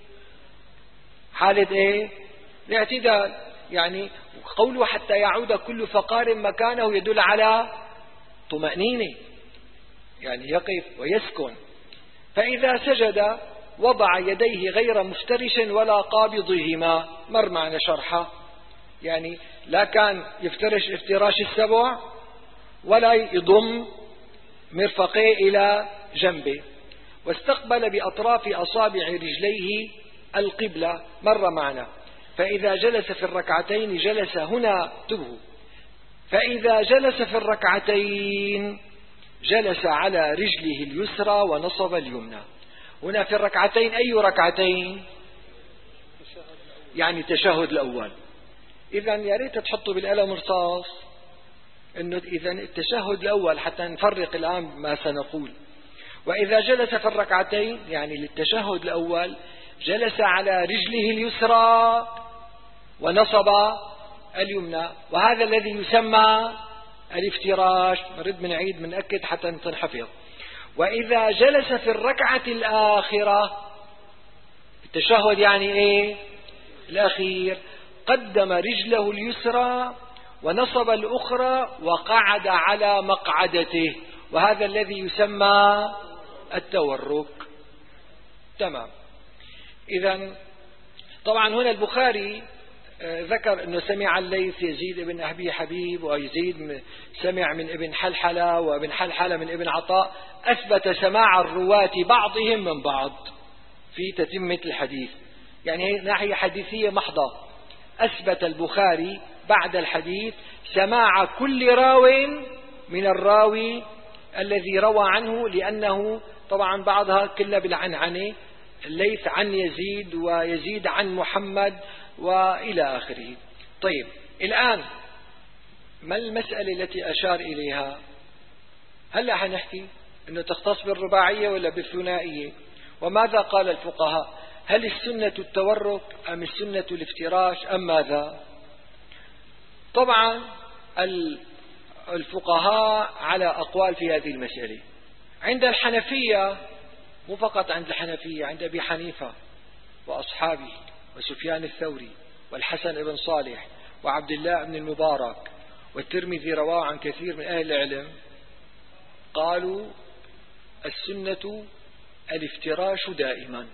حالة ايه؟ الاعتدال. يعني قوله حتى يعود كل فقار مكانه يدل على طمأنينة، يعني يقف ويسكن. فإذا سجد وضع يديه غير مفترش ولا قابضهما، مر معنا شرحه. يعني لا كان يفترش افتراش السبع ولا يضم مرفقيه إلى جنبه. واستقبل بأطراف أصابع رجليه القبلة، مر معنا. فإذا جلس في الركعتين جلس هنا تبه فإذا جلس في الركعتين جلس على رجله اليسرى ونصب اليمنى. هنا في الركعتين أي ركعتين؟ يعني التشهد الأول. إذا يا ريت تحطوا بالقلم رصاص إنه إذا التشهد الأول حتى نفرق الآن ما سنقول. وإذا جلس في الركعتين يعني للتشهد الأول جلس على رجله اليسرى ونصب اليمنى، وهذا الذي يسمى الافتراش. نريد من عيد من أكد حتى تنحفظ. وإذا جلس في الركعة الآخرة، التشهد يعني إيه؟ الأخير، قدم رجله اليسرى ونصب الأخرى وقعد على مقعدته، وهذا الذي يسمى التورك. تمام. إذن طبعا هنا البخاري ذكر أنه سمع الليث يزيد بن أبي حبيب، ويزيد سمع من ابن حلحلة، وابن حلحلة من ابن عطاء. أثبت سماع الرواة بعضهم من بعض في تتمة الحديث، يعني ناحية حديثية محضة. أثبت البخاري بعد الحديث سماع كل راو من الراوي الذي روى عنه، لأنه طبعا بعضها كلها بالعنعنة، الليث عن يزيد ويزيد عن محمد وإلى آخره. طيب الآن ما المسألة التي أشار إليها؟ هلأ حنحكي أنه تختص بالرباعية ولا بالثنائية، وماذا قال الفقهاء؟ هل السنة التورك أم السنة الافتراش أم ماذا؟ طبعا الفقهاء على أقوال في هذه المسألة. عند الحنفية، مو فقط عند الحنفية، عند أبي حنيفة وأصحابه وسفيان الثوري والحسن بن صالح وعبد الله بن المبارك والترمذي رواه عن كثير من أهل العلم، قالوا السنة الافتراش دائما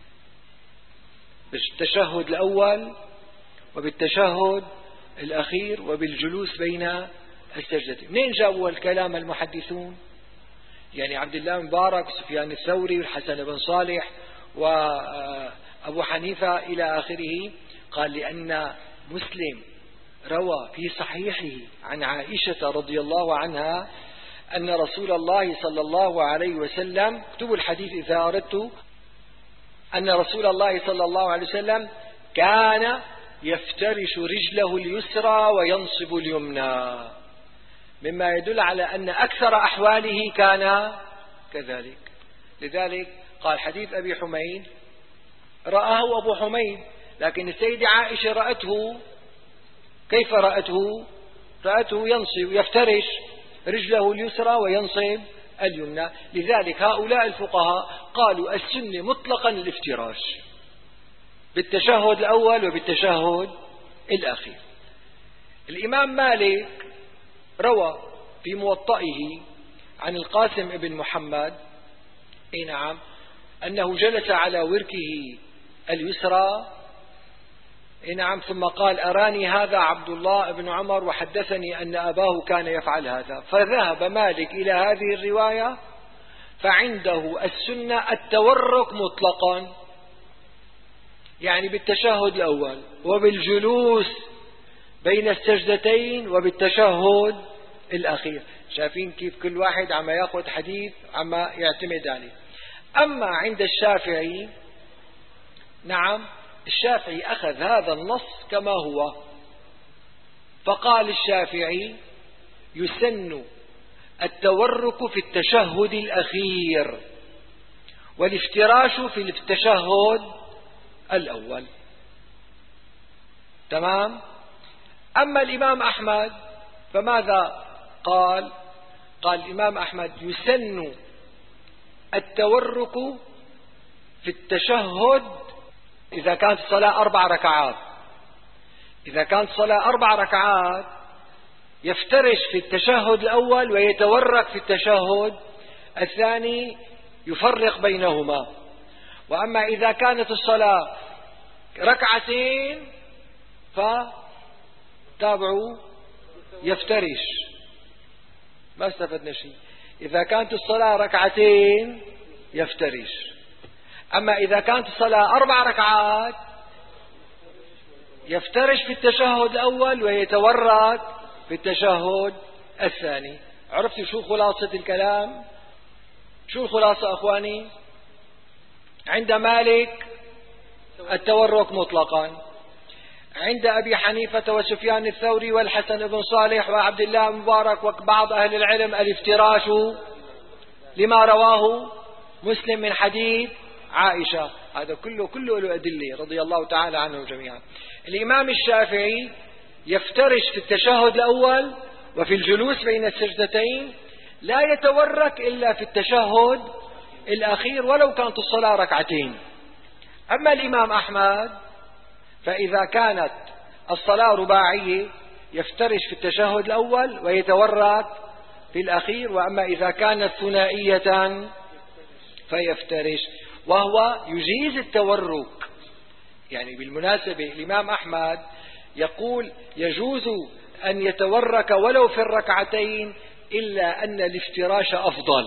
بالتشهد الأول وبالتشهد الأخير وبالجلوس بين السجدتين. منين جابوا الكلام المحدثون؟ يعني عبد الله بن مبارك وسفيان الثوري والحسن بن صالح وأبو حنيفة إلى آخره. قال لأن مسلم روى في صحيحه عن عائشة رضي الله عنها أن رسول الله صلى الله عليه وسلم، اكتبوا الحديث إذا أردت، أن رسول الله صلى الله عليه وسلم كان يفترش رجله اليسرى وينصب اليمنى، مما يدل على أن أكثر أحواله كان كذلك. لذلك قال حديث أبي حميد رآه أبو حميد، لكن السيدة عائشة رأته. كيف رأته؟ رأته ينصب يفترش رجله اليسرى وينصب اليمنى. لذلك هؤلاء الفقهاء قالوا السنة مطلقا الافتراش بالتشهد الأول وبالتشهد الأخير. الإمام مالك روى في موطئه عن القاسم بن محمد اي نعم أنه جلس على وركه اليسرى اي نعم ثم قال أراني هذا عبد الله بن عمر وحدثني أن أباه كان يفعل هذا. فذهب مالك إلى هذه الرواية فعنده السنة التورك مطلقا، يعني بالتشهد الأول وبالجلوس بين السجدتين وبالتشهد الأخير. شايفين كيف كل واحد عم يأخذ حديث عم يعتمد عليه. أما عند الشافعي نعم الشافعي أخذ هذا النص كما هو، فقال الشافعي يسن التورك في التشهد الأخير والافتراش في التشهد الأول. تمام. أما الإمام أحمد فماذا قال؟ قال الإمام أحمد يسن التورك في التشهد إذا كانت الصلاة أربع ركعات. إذا كانت الصلاة أربع ركعات يفترش في التشهد الأول ويتورك في التشهد الثاني، يفرق بينهما. وأما إذا كانت الصلاة ركعتين فتابعوا يفترش. ما استفدنا شيء. إذا كانت الصلاة ركعتين يفترش. أما إذا كانت الصلاة أربع ركعات يفترش في التشهد الأول ويتورك في التشهد الثاني. عرفتوا شو خلاصة الكلام؟ شو الخلاصة أخواني؟ عند مالك التورك مطلقا، عند أبي حنيفة وسفيان الثوري والحسن بن صالح وعبد الله مبارك وبعض أهل العلم الافتراش لما رواه مسلم من حديث عائشة. هذا كله كله له أدلة رضي الله تعالى عنهم جميعا. الإمام الشافعي يفترش في التشهد الأول وفي الجلوس بين السجدتين، لا يتورك إلا في التشهد الأخير ولو كانت الصلاة ركعتين. أما الإمام أحمد فإذا كانت الصلاة رباعية يفترش في التشهد الأول ويتورك في الأخير، وأما إذا كانت ثنائية فيفترش، وهو يجيز التورك. يعني بالمناسبة الإمام أحمد يقول يجوز أن يتورك ولو في الركعتين إلا أن الافتراش أفضل.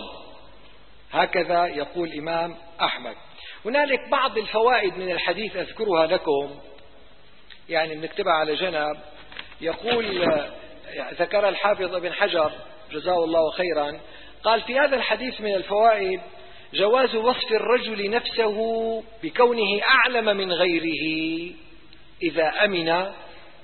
هكذا يقول الإمام أحمد. هنالك بعض الفوائد من الحديث أذكرها لكم، يعني بنكتبها على جنب. يقول ذكر الحافظ ابن حجر جزاه الله خيرا، قال في هذا الحديث من الفوائد جواز وصف الرجل نفسه بكونه أعلم من غيره إذا أمن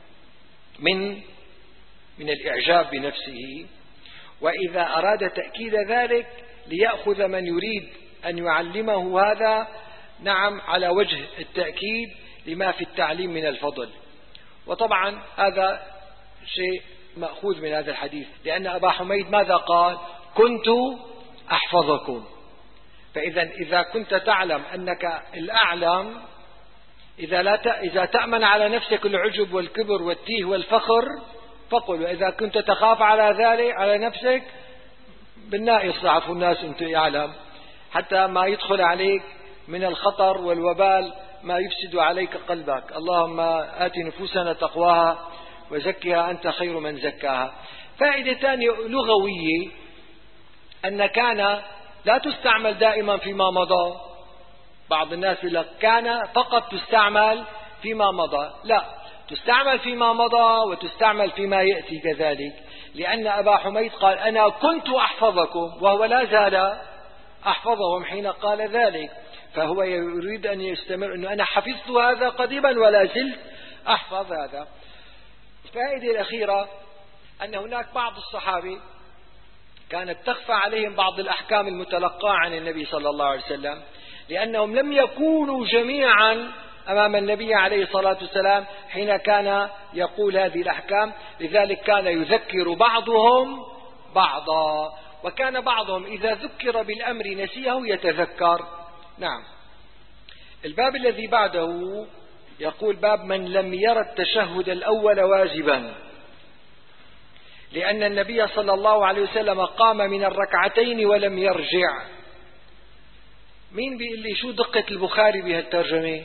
من من الإعجاب بنفسه، وإذا أراد تأكيد ذلك ليأخذ من يريد أن يعلمه هذا نعم على وجه التأكيد لما في التعليم من الفضل. وطبعا هذا شيء مأخوذ من هذا الحديث، لأن أبا حميد ماذا قال؟ كنت أحفظكم. فإذا إذا كنت تعلم أنك الأعلم، إذا لا ت... إذا تأمن على نفسك العجب والكبر والتيه والفخر فقل، وإذا كنت تخاف على ذلك على نفسك بالنائص ضعف الناس أنت يعلم، حتى ما يدخل عليك من الخطر والوبال ما يفسد عليك قلبك. اللهم آت نفوسنا تقواها وزكها أنت خير من زكاها. فائدة ثانية لغوية، أن كان لا تستعمل دائما فيما مضى. بعض الناس يقول لك كان فقط تستعمل فيما مضى، لا، تستعمل فيما مضى وتستعمل فيما يأتي كذلك، لأن أبا حميد قال أنا كنت أحفظكم، وهو لا زال أحفظهم حين قال ذلك، فهو يريد أن يستمر أنه أنا حفظت هذا قديما ولا زلت أحفظ هذا. الفائدة الأخيرة أن هناك بعض الصحابة كانت تخفى عليهم بعض الأحكام المتلقاة عن النبي صلى الله عليه وسلم، لأنهم لم يكونوا جميعا أمام النبي عليه الصلاة والسلام حين كان يقول هذه الأحكام، لذلك كان يذكر بعضهم بعضا، وكان بعضهم إذا ذكر بالأمر نسيه يتذكر. نعم. الباب الذي بعده يقول باب من لم ير التشهد الأول واجبا، لأن النبي صلى الله عليه وسلم قام من الركعتين ولم يرجع. مين بيقول لي شو دقة البخاري بهالترجمة؟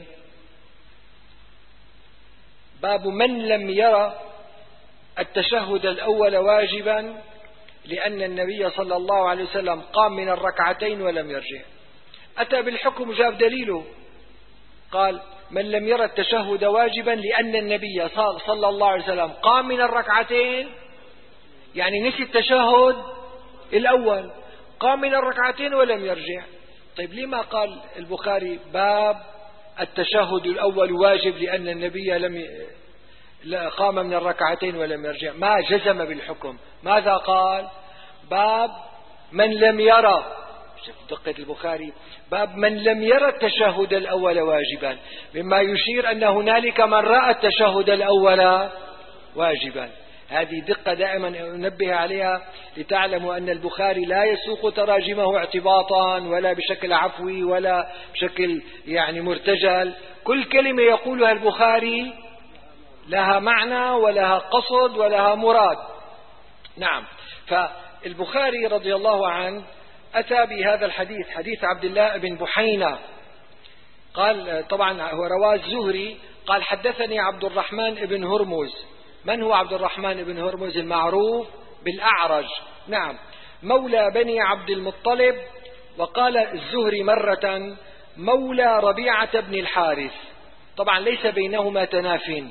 باب من لم يرى التشهد الأول واجبا لأن النبي صلى الله عليه وسلم قام من الركعتين ولم يرجع. أتى بالحكم وجاب دليله، قال من لم يرى التشهد واجبا لأن النبي صلى الله عليه وسلم قام من الركعتين، يعني نسي التشهد الأول، قام من الركعتين ولم يرجع. طيب لما قال البخاري باب التشهد الأول واجب لأن النبي لم قام من الركعتين ولم يرجع؟ ما جزم بالحكم. ماذا قال؟ باب من لم يرى، شوف دقة البخاري، باب من لم يرى التشهد الأول واجبا، مما يشير أن هنالك من رأى التشهد الأول واجبا. هذه دقة دائما أنبه عليها لتعلموا أن البخاري لا يسوق تراجمه اعتباطا ولا بشكل عفوي ولا بشكل يعني مرتجل. كل كلمة يقولها البخاري لها معنى ولها قصد ولها مراد. نعم. فالبخاري رضي الله عنه أتى بهذا الحديث، حديث عبد الله بن بحينة، قال طبعا هو رواه الزهري، قال حدثني عبد الرحمن بن هرمز. من هو عبد الرحمن بن هرمز؟ المعروف بالأعرج. نعم. مولى بني عبد المطلب. وقال الزهري مرة مولى ربيعة بن الحارث، طبعا ليس بينهما تناف،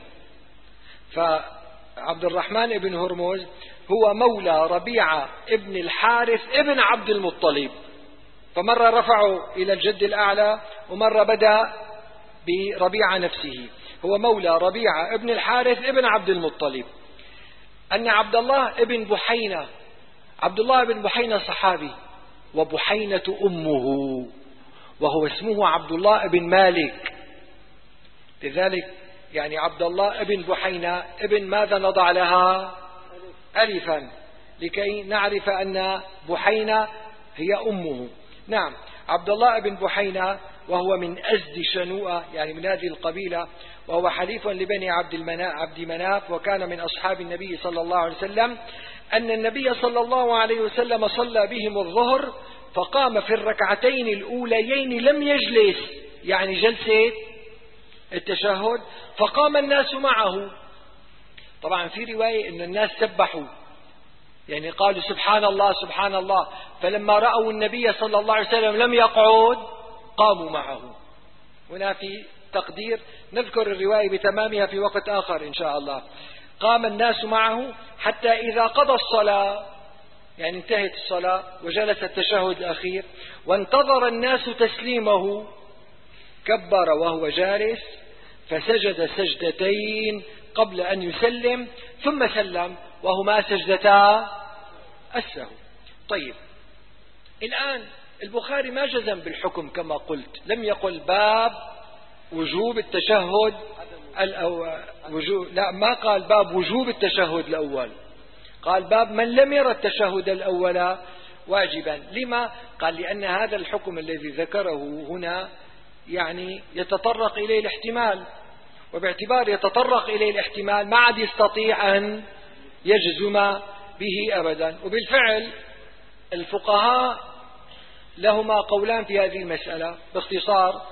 فعبد الرحمن بن هرمز هو مولى ربيعة ابن الحارث ابن عبد المطلب، فمرة رفعه إلى الجد الأعلى ومرة بدأ بربيعة نفسه. هو مولى ربيعة ابن الحارث ابن عبد المطلب. أن عبد الله ابن بحينة، عبد الله ابن بحينة صحابي، وبحينة أمه، وهو اسمه عبد الله ابن مالك، لذلك يعني عبد الله ابن بحينة ابن ماذا نضع لها ألفا لكي نعرف أن بحينة هي أمه. نعم. عبد الله ابن بحينة وهو من أزد شنوءة، يعني من هذه القبيلة، وهو حليف لبني عبد عبد مناف، وكان من أصحاب النبي صلى الله عليه وسلم، أن النبي صلى الله عليه وسلم صلى بهم الظهر فقام في الركعتين الأوليين لم يجلس، يعني جلسة التشهد، فقام الناس معه. طبعا في رواية أن الناس سبحوا، يعني قالوا سبحان الله سبحان الله، فلما رأوا النبي صلى الله عليه وسلم لم يقعد قاموا معه. هنا في تقدير نذكر الرواية بتمامها في وقت آخر إن شاء الله. قام الناس معه حتى إذا قضى الصلاة، يعني انتهت الصلاة وجلس التشهد الأخير، وانتظر الناس تسليمه، كبر وهو جالس فسجد سجدتين قبل أن يسلم ثم سلم، وهما سجدتا السهو. طيب الآن البخاري ما جزم بالحكم كما قلت، لم يقل باب وجوب التشهد الأول، وجوب لا ما قال باب وجوب التشهد الأول، قال باب من لم يرى التشهد الأول واجبا. لما؟ قال لأن هذا الحكم الذي ذكره هنا يعني يتطرق إليه الاحتمال، وباعتبار يتطرق إليه الاحتمال ما عاد يستطيع أن يجزم به أبدا. وبالفعل الفقهاء لهما قولان في هذه المسألة. باختصار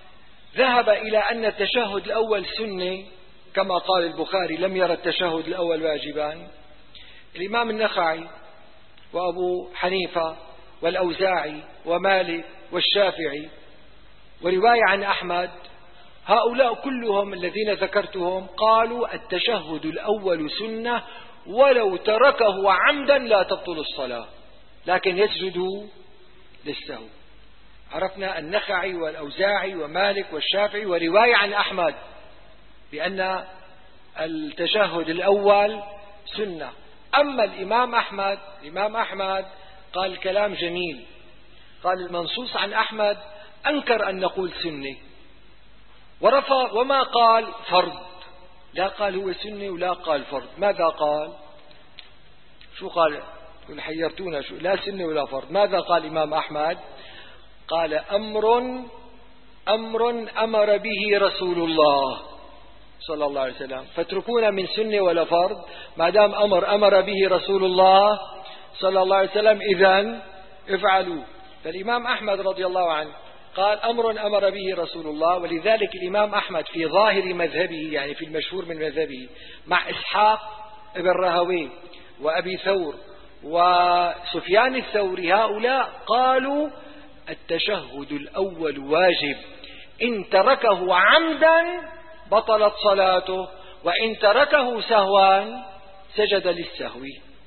ذهب إلى أن التشهد الأول سنة كما قال البخاري لم يرى التشهد الأول واجبا. الإمام النخعي وأبو حنيفة والأوزاعي ومالك والشافعي ورواية عن أحمد، هؤلاء كلهم الذين ذكرتهم قالوا التشهد الأول سنة ولو تركه عمدا لا تبطل الصلاة، لكن يسجد للسهو. عرفنا النخعي والأوزاعي ومالك والشافعي ورواية عن أحمد بأن التشهد الأول سنة. أما الإمام أحمد، الإمام أحمد قال كلام جميل، قال المنصوص عن أحمد أنكر أن نقول سنة ورفض، وما قال فرض، لا قال هو سنة ولا قال فرض. ماذا قال؟ شو قال؟ يقول حيرتونا شو لا سنة ولا فرض. ماذا قال الإمام أحمد؟ قال أمر أمر أمر به رسول الله صلى الله عليه وسلم، فاتركونا من سنة ولا فرض، ما دام أمر أمر به رسول الله صلى الله عليه وسلم إذن افعلوا. فالإمام أحمد رضي الله عنه قال أمر أمر به رسول الله، ولذلك الإمام أحمد في ظاهر مذهبه يعني في المشهور من مذهبه مع إسحاق ابن راهويه وأبي ثور وسفيان الثوري هؤلاء قالوا التشهد الأول واجب، إن تركه عمدا بطلت صلاته، وإن تركه سهوا سجد للسهو.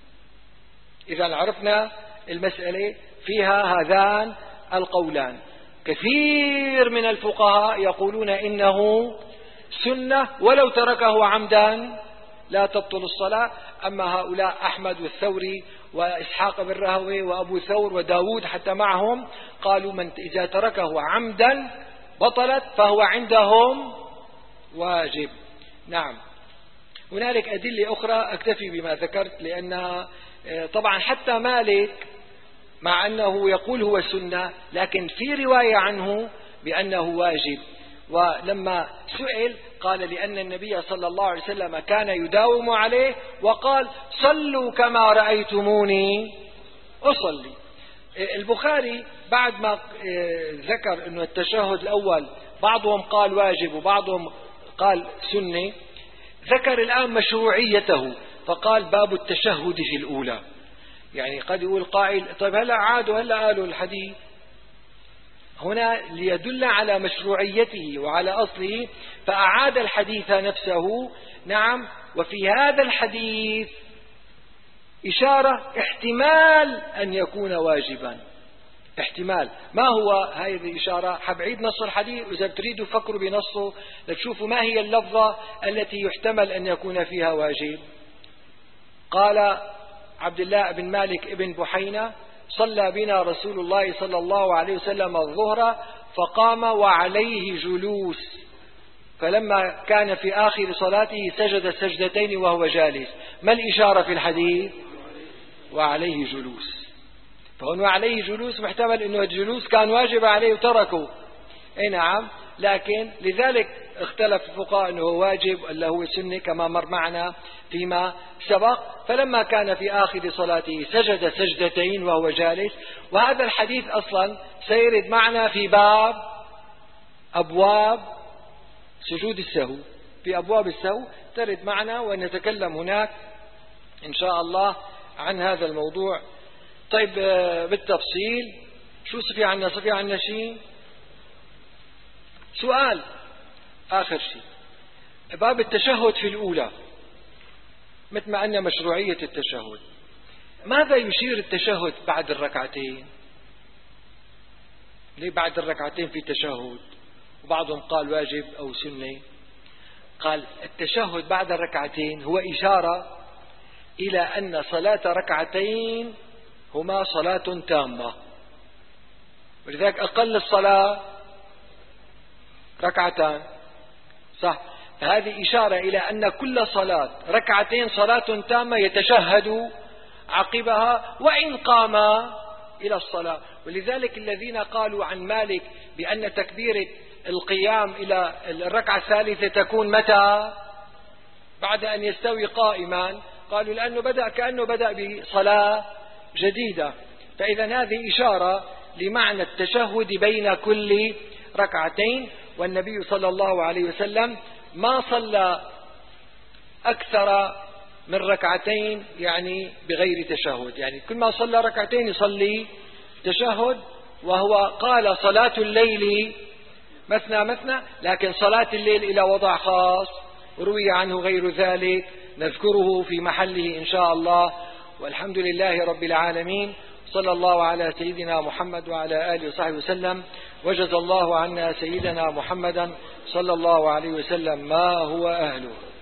إذا عرفنا المسألة فيها هذان القولان. كثير من الفقهاء يقولون إنه سنة ولو تركه عمدا لا تبطل الصلاة. أما هؤلاء أحمد والثوري وإسحاق بن راهويه وأبو ثور وداود حتى معهم قالوا من إذا تركه عمدا بطلت فهو عندهم واجب. نعم، هنالك أدلة أخرى أكتفي بما ذكرت، لأنها طبعا حتى مالك مع أنه يقول هو سنة لكن في رواية عنه بأنه واجب. ولما سئل قال لأن النبي صلى الله عليه وسلم كان يداوم عليه وقال صلوا كما رأيتموني أصلي. البخاري بعد ما ذكر أن التشهد الأول بعضهم قال واجب وبعضهم قال سنة، ذكر الآن مشروعيته فقال باب التشهد في الأولى. يعني قد يقول قائل طيب هلا عادوا هلا قالوا الحديث هنا ليدل على مشروعيته وعلى أصله فأعاد الحديث نفسه. نعم، وفي هذا الحديث إشارة احتمال أن يكون واجبا، احتمال. ما هو هذه الإشارة؟ حبعيد نص الحديث وإذا بتريدوا فكروا بنصه لتشوفوا ما هي اللفظة التي يحتمل أن يكون فيها واجب. قال عبد الله بن مالك ابن بحينة صلى بنا رسول الله صلى الله عليه وسلم الظهر فقام وعليه جلوس، فلما كان في آخر صلاته سجد سجدتين وهو جالس. ما الإشارة في الحديث؟ وعليه جلوس. فهون وعليه جلوس محتمل أنه الجلوس كان واجب عليه وتركه. اي نعم، لكن لذلك اختلف الفقهاء أنه واجب ولا هو سنة كما مر معنا فيما سبق. فلما كان في آخر صلاته سجد سجدتين وهو جالس. وهذا الحديث أصلا سيرد معنا في باب أبواب سجود السهو، في أبواب السهو ترد معنا ونتكلم هناك إن شاء الله عن هذا الموضوع. طيب بالتفصيل شو صفي عنا؟ صفي عنا شيء سؤال آخر شيء باب التشهد في الأولى، مثل ما أن مشروعية التشهد. ماذا يشير التشهد بعد الركعتين؟ ليه بعد الركعتين في تشهد؟ وبعضهم قال واجب أو سنة. قال التشهد بعد الركعتين هو إشارة إلى أن صلاة ركعتين هما صلاة تامة، ولذلك أقل الصلاة ركعتان، صح؟ فهذه إشارة إلى أن كل صلاة ركعتين صلاة تامة يتشهد عقبها وإن قام إلى الصلاة. ولذلك الذين قالوا عن مالك بأن تكبيرة القيام إلى الركعة الثالثة تكون متى؟ بعد أن يستوي قائما، قالوا لأنه بدأ كأنه بدأ بصلاة جديدة. فإذا هذه إشارة لمعنى التشهد بين كل ركعتين. والنبي صلى الله عليه وسلم ما صلى أكثر من ركعتين يعني بغير تشهد، يعني كل ما صلى ركعتين يصلي تشهد. وهو قال صلاة الليل مثنى مثنى، لكن صلاة الليل إلى وضع خاص روي عنه غير ذلك نذكره في محله إن شاء الله. والحمد لله رب العالمين، صلى الله على سيدنا محمد وعلى آله وصحبه وسلم. وجزى الله عنا سيدنا محمدا صلى الله عليه وسلم ما هو أهله.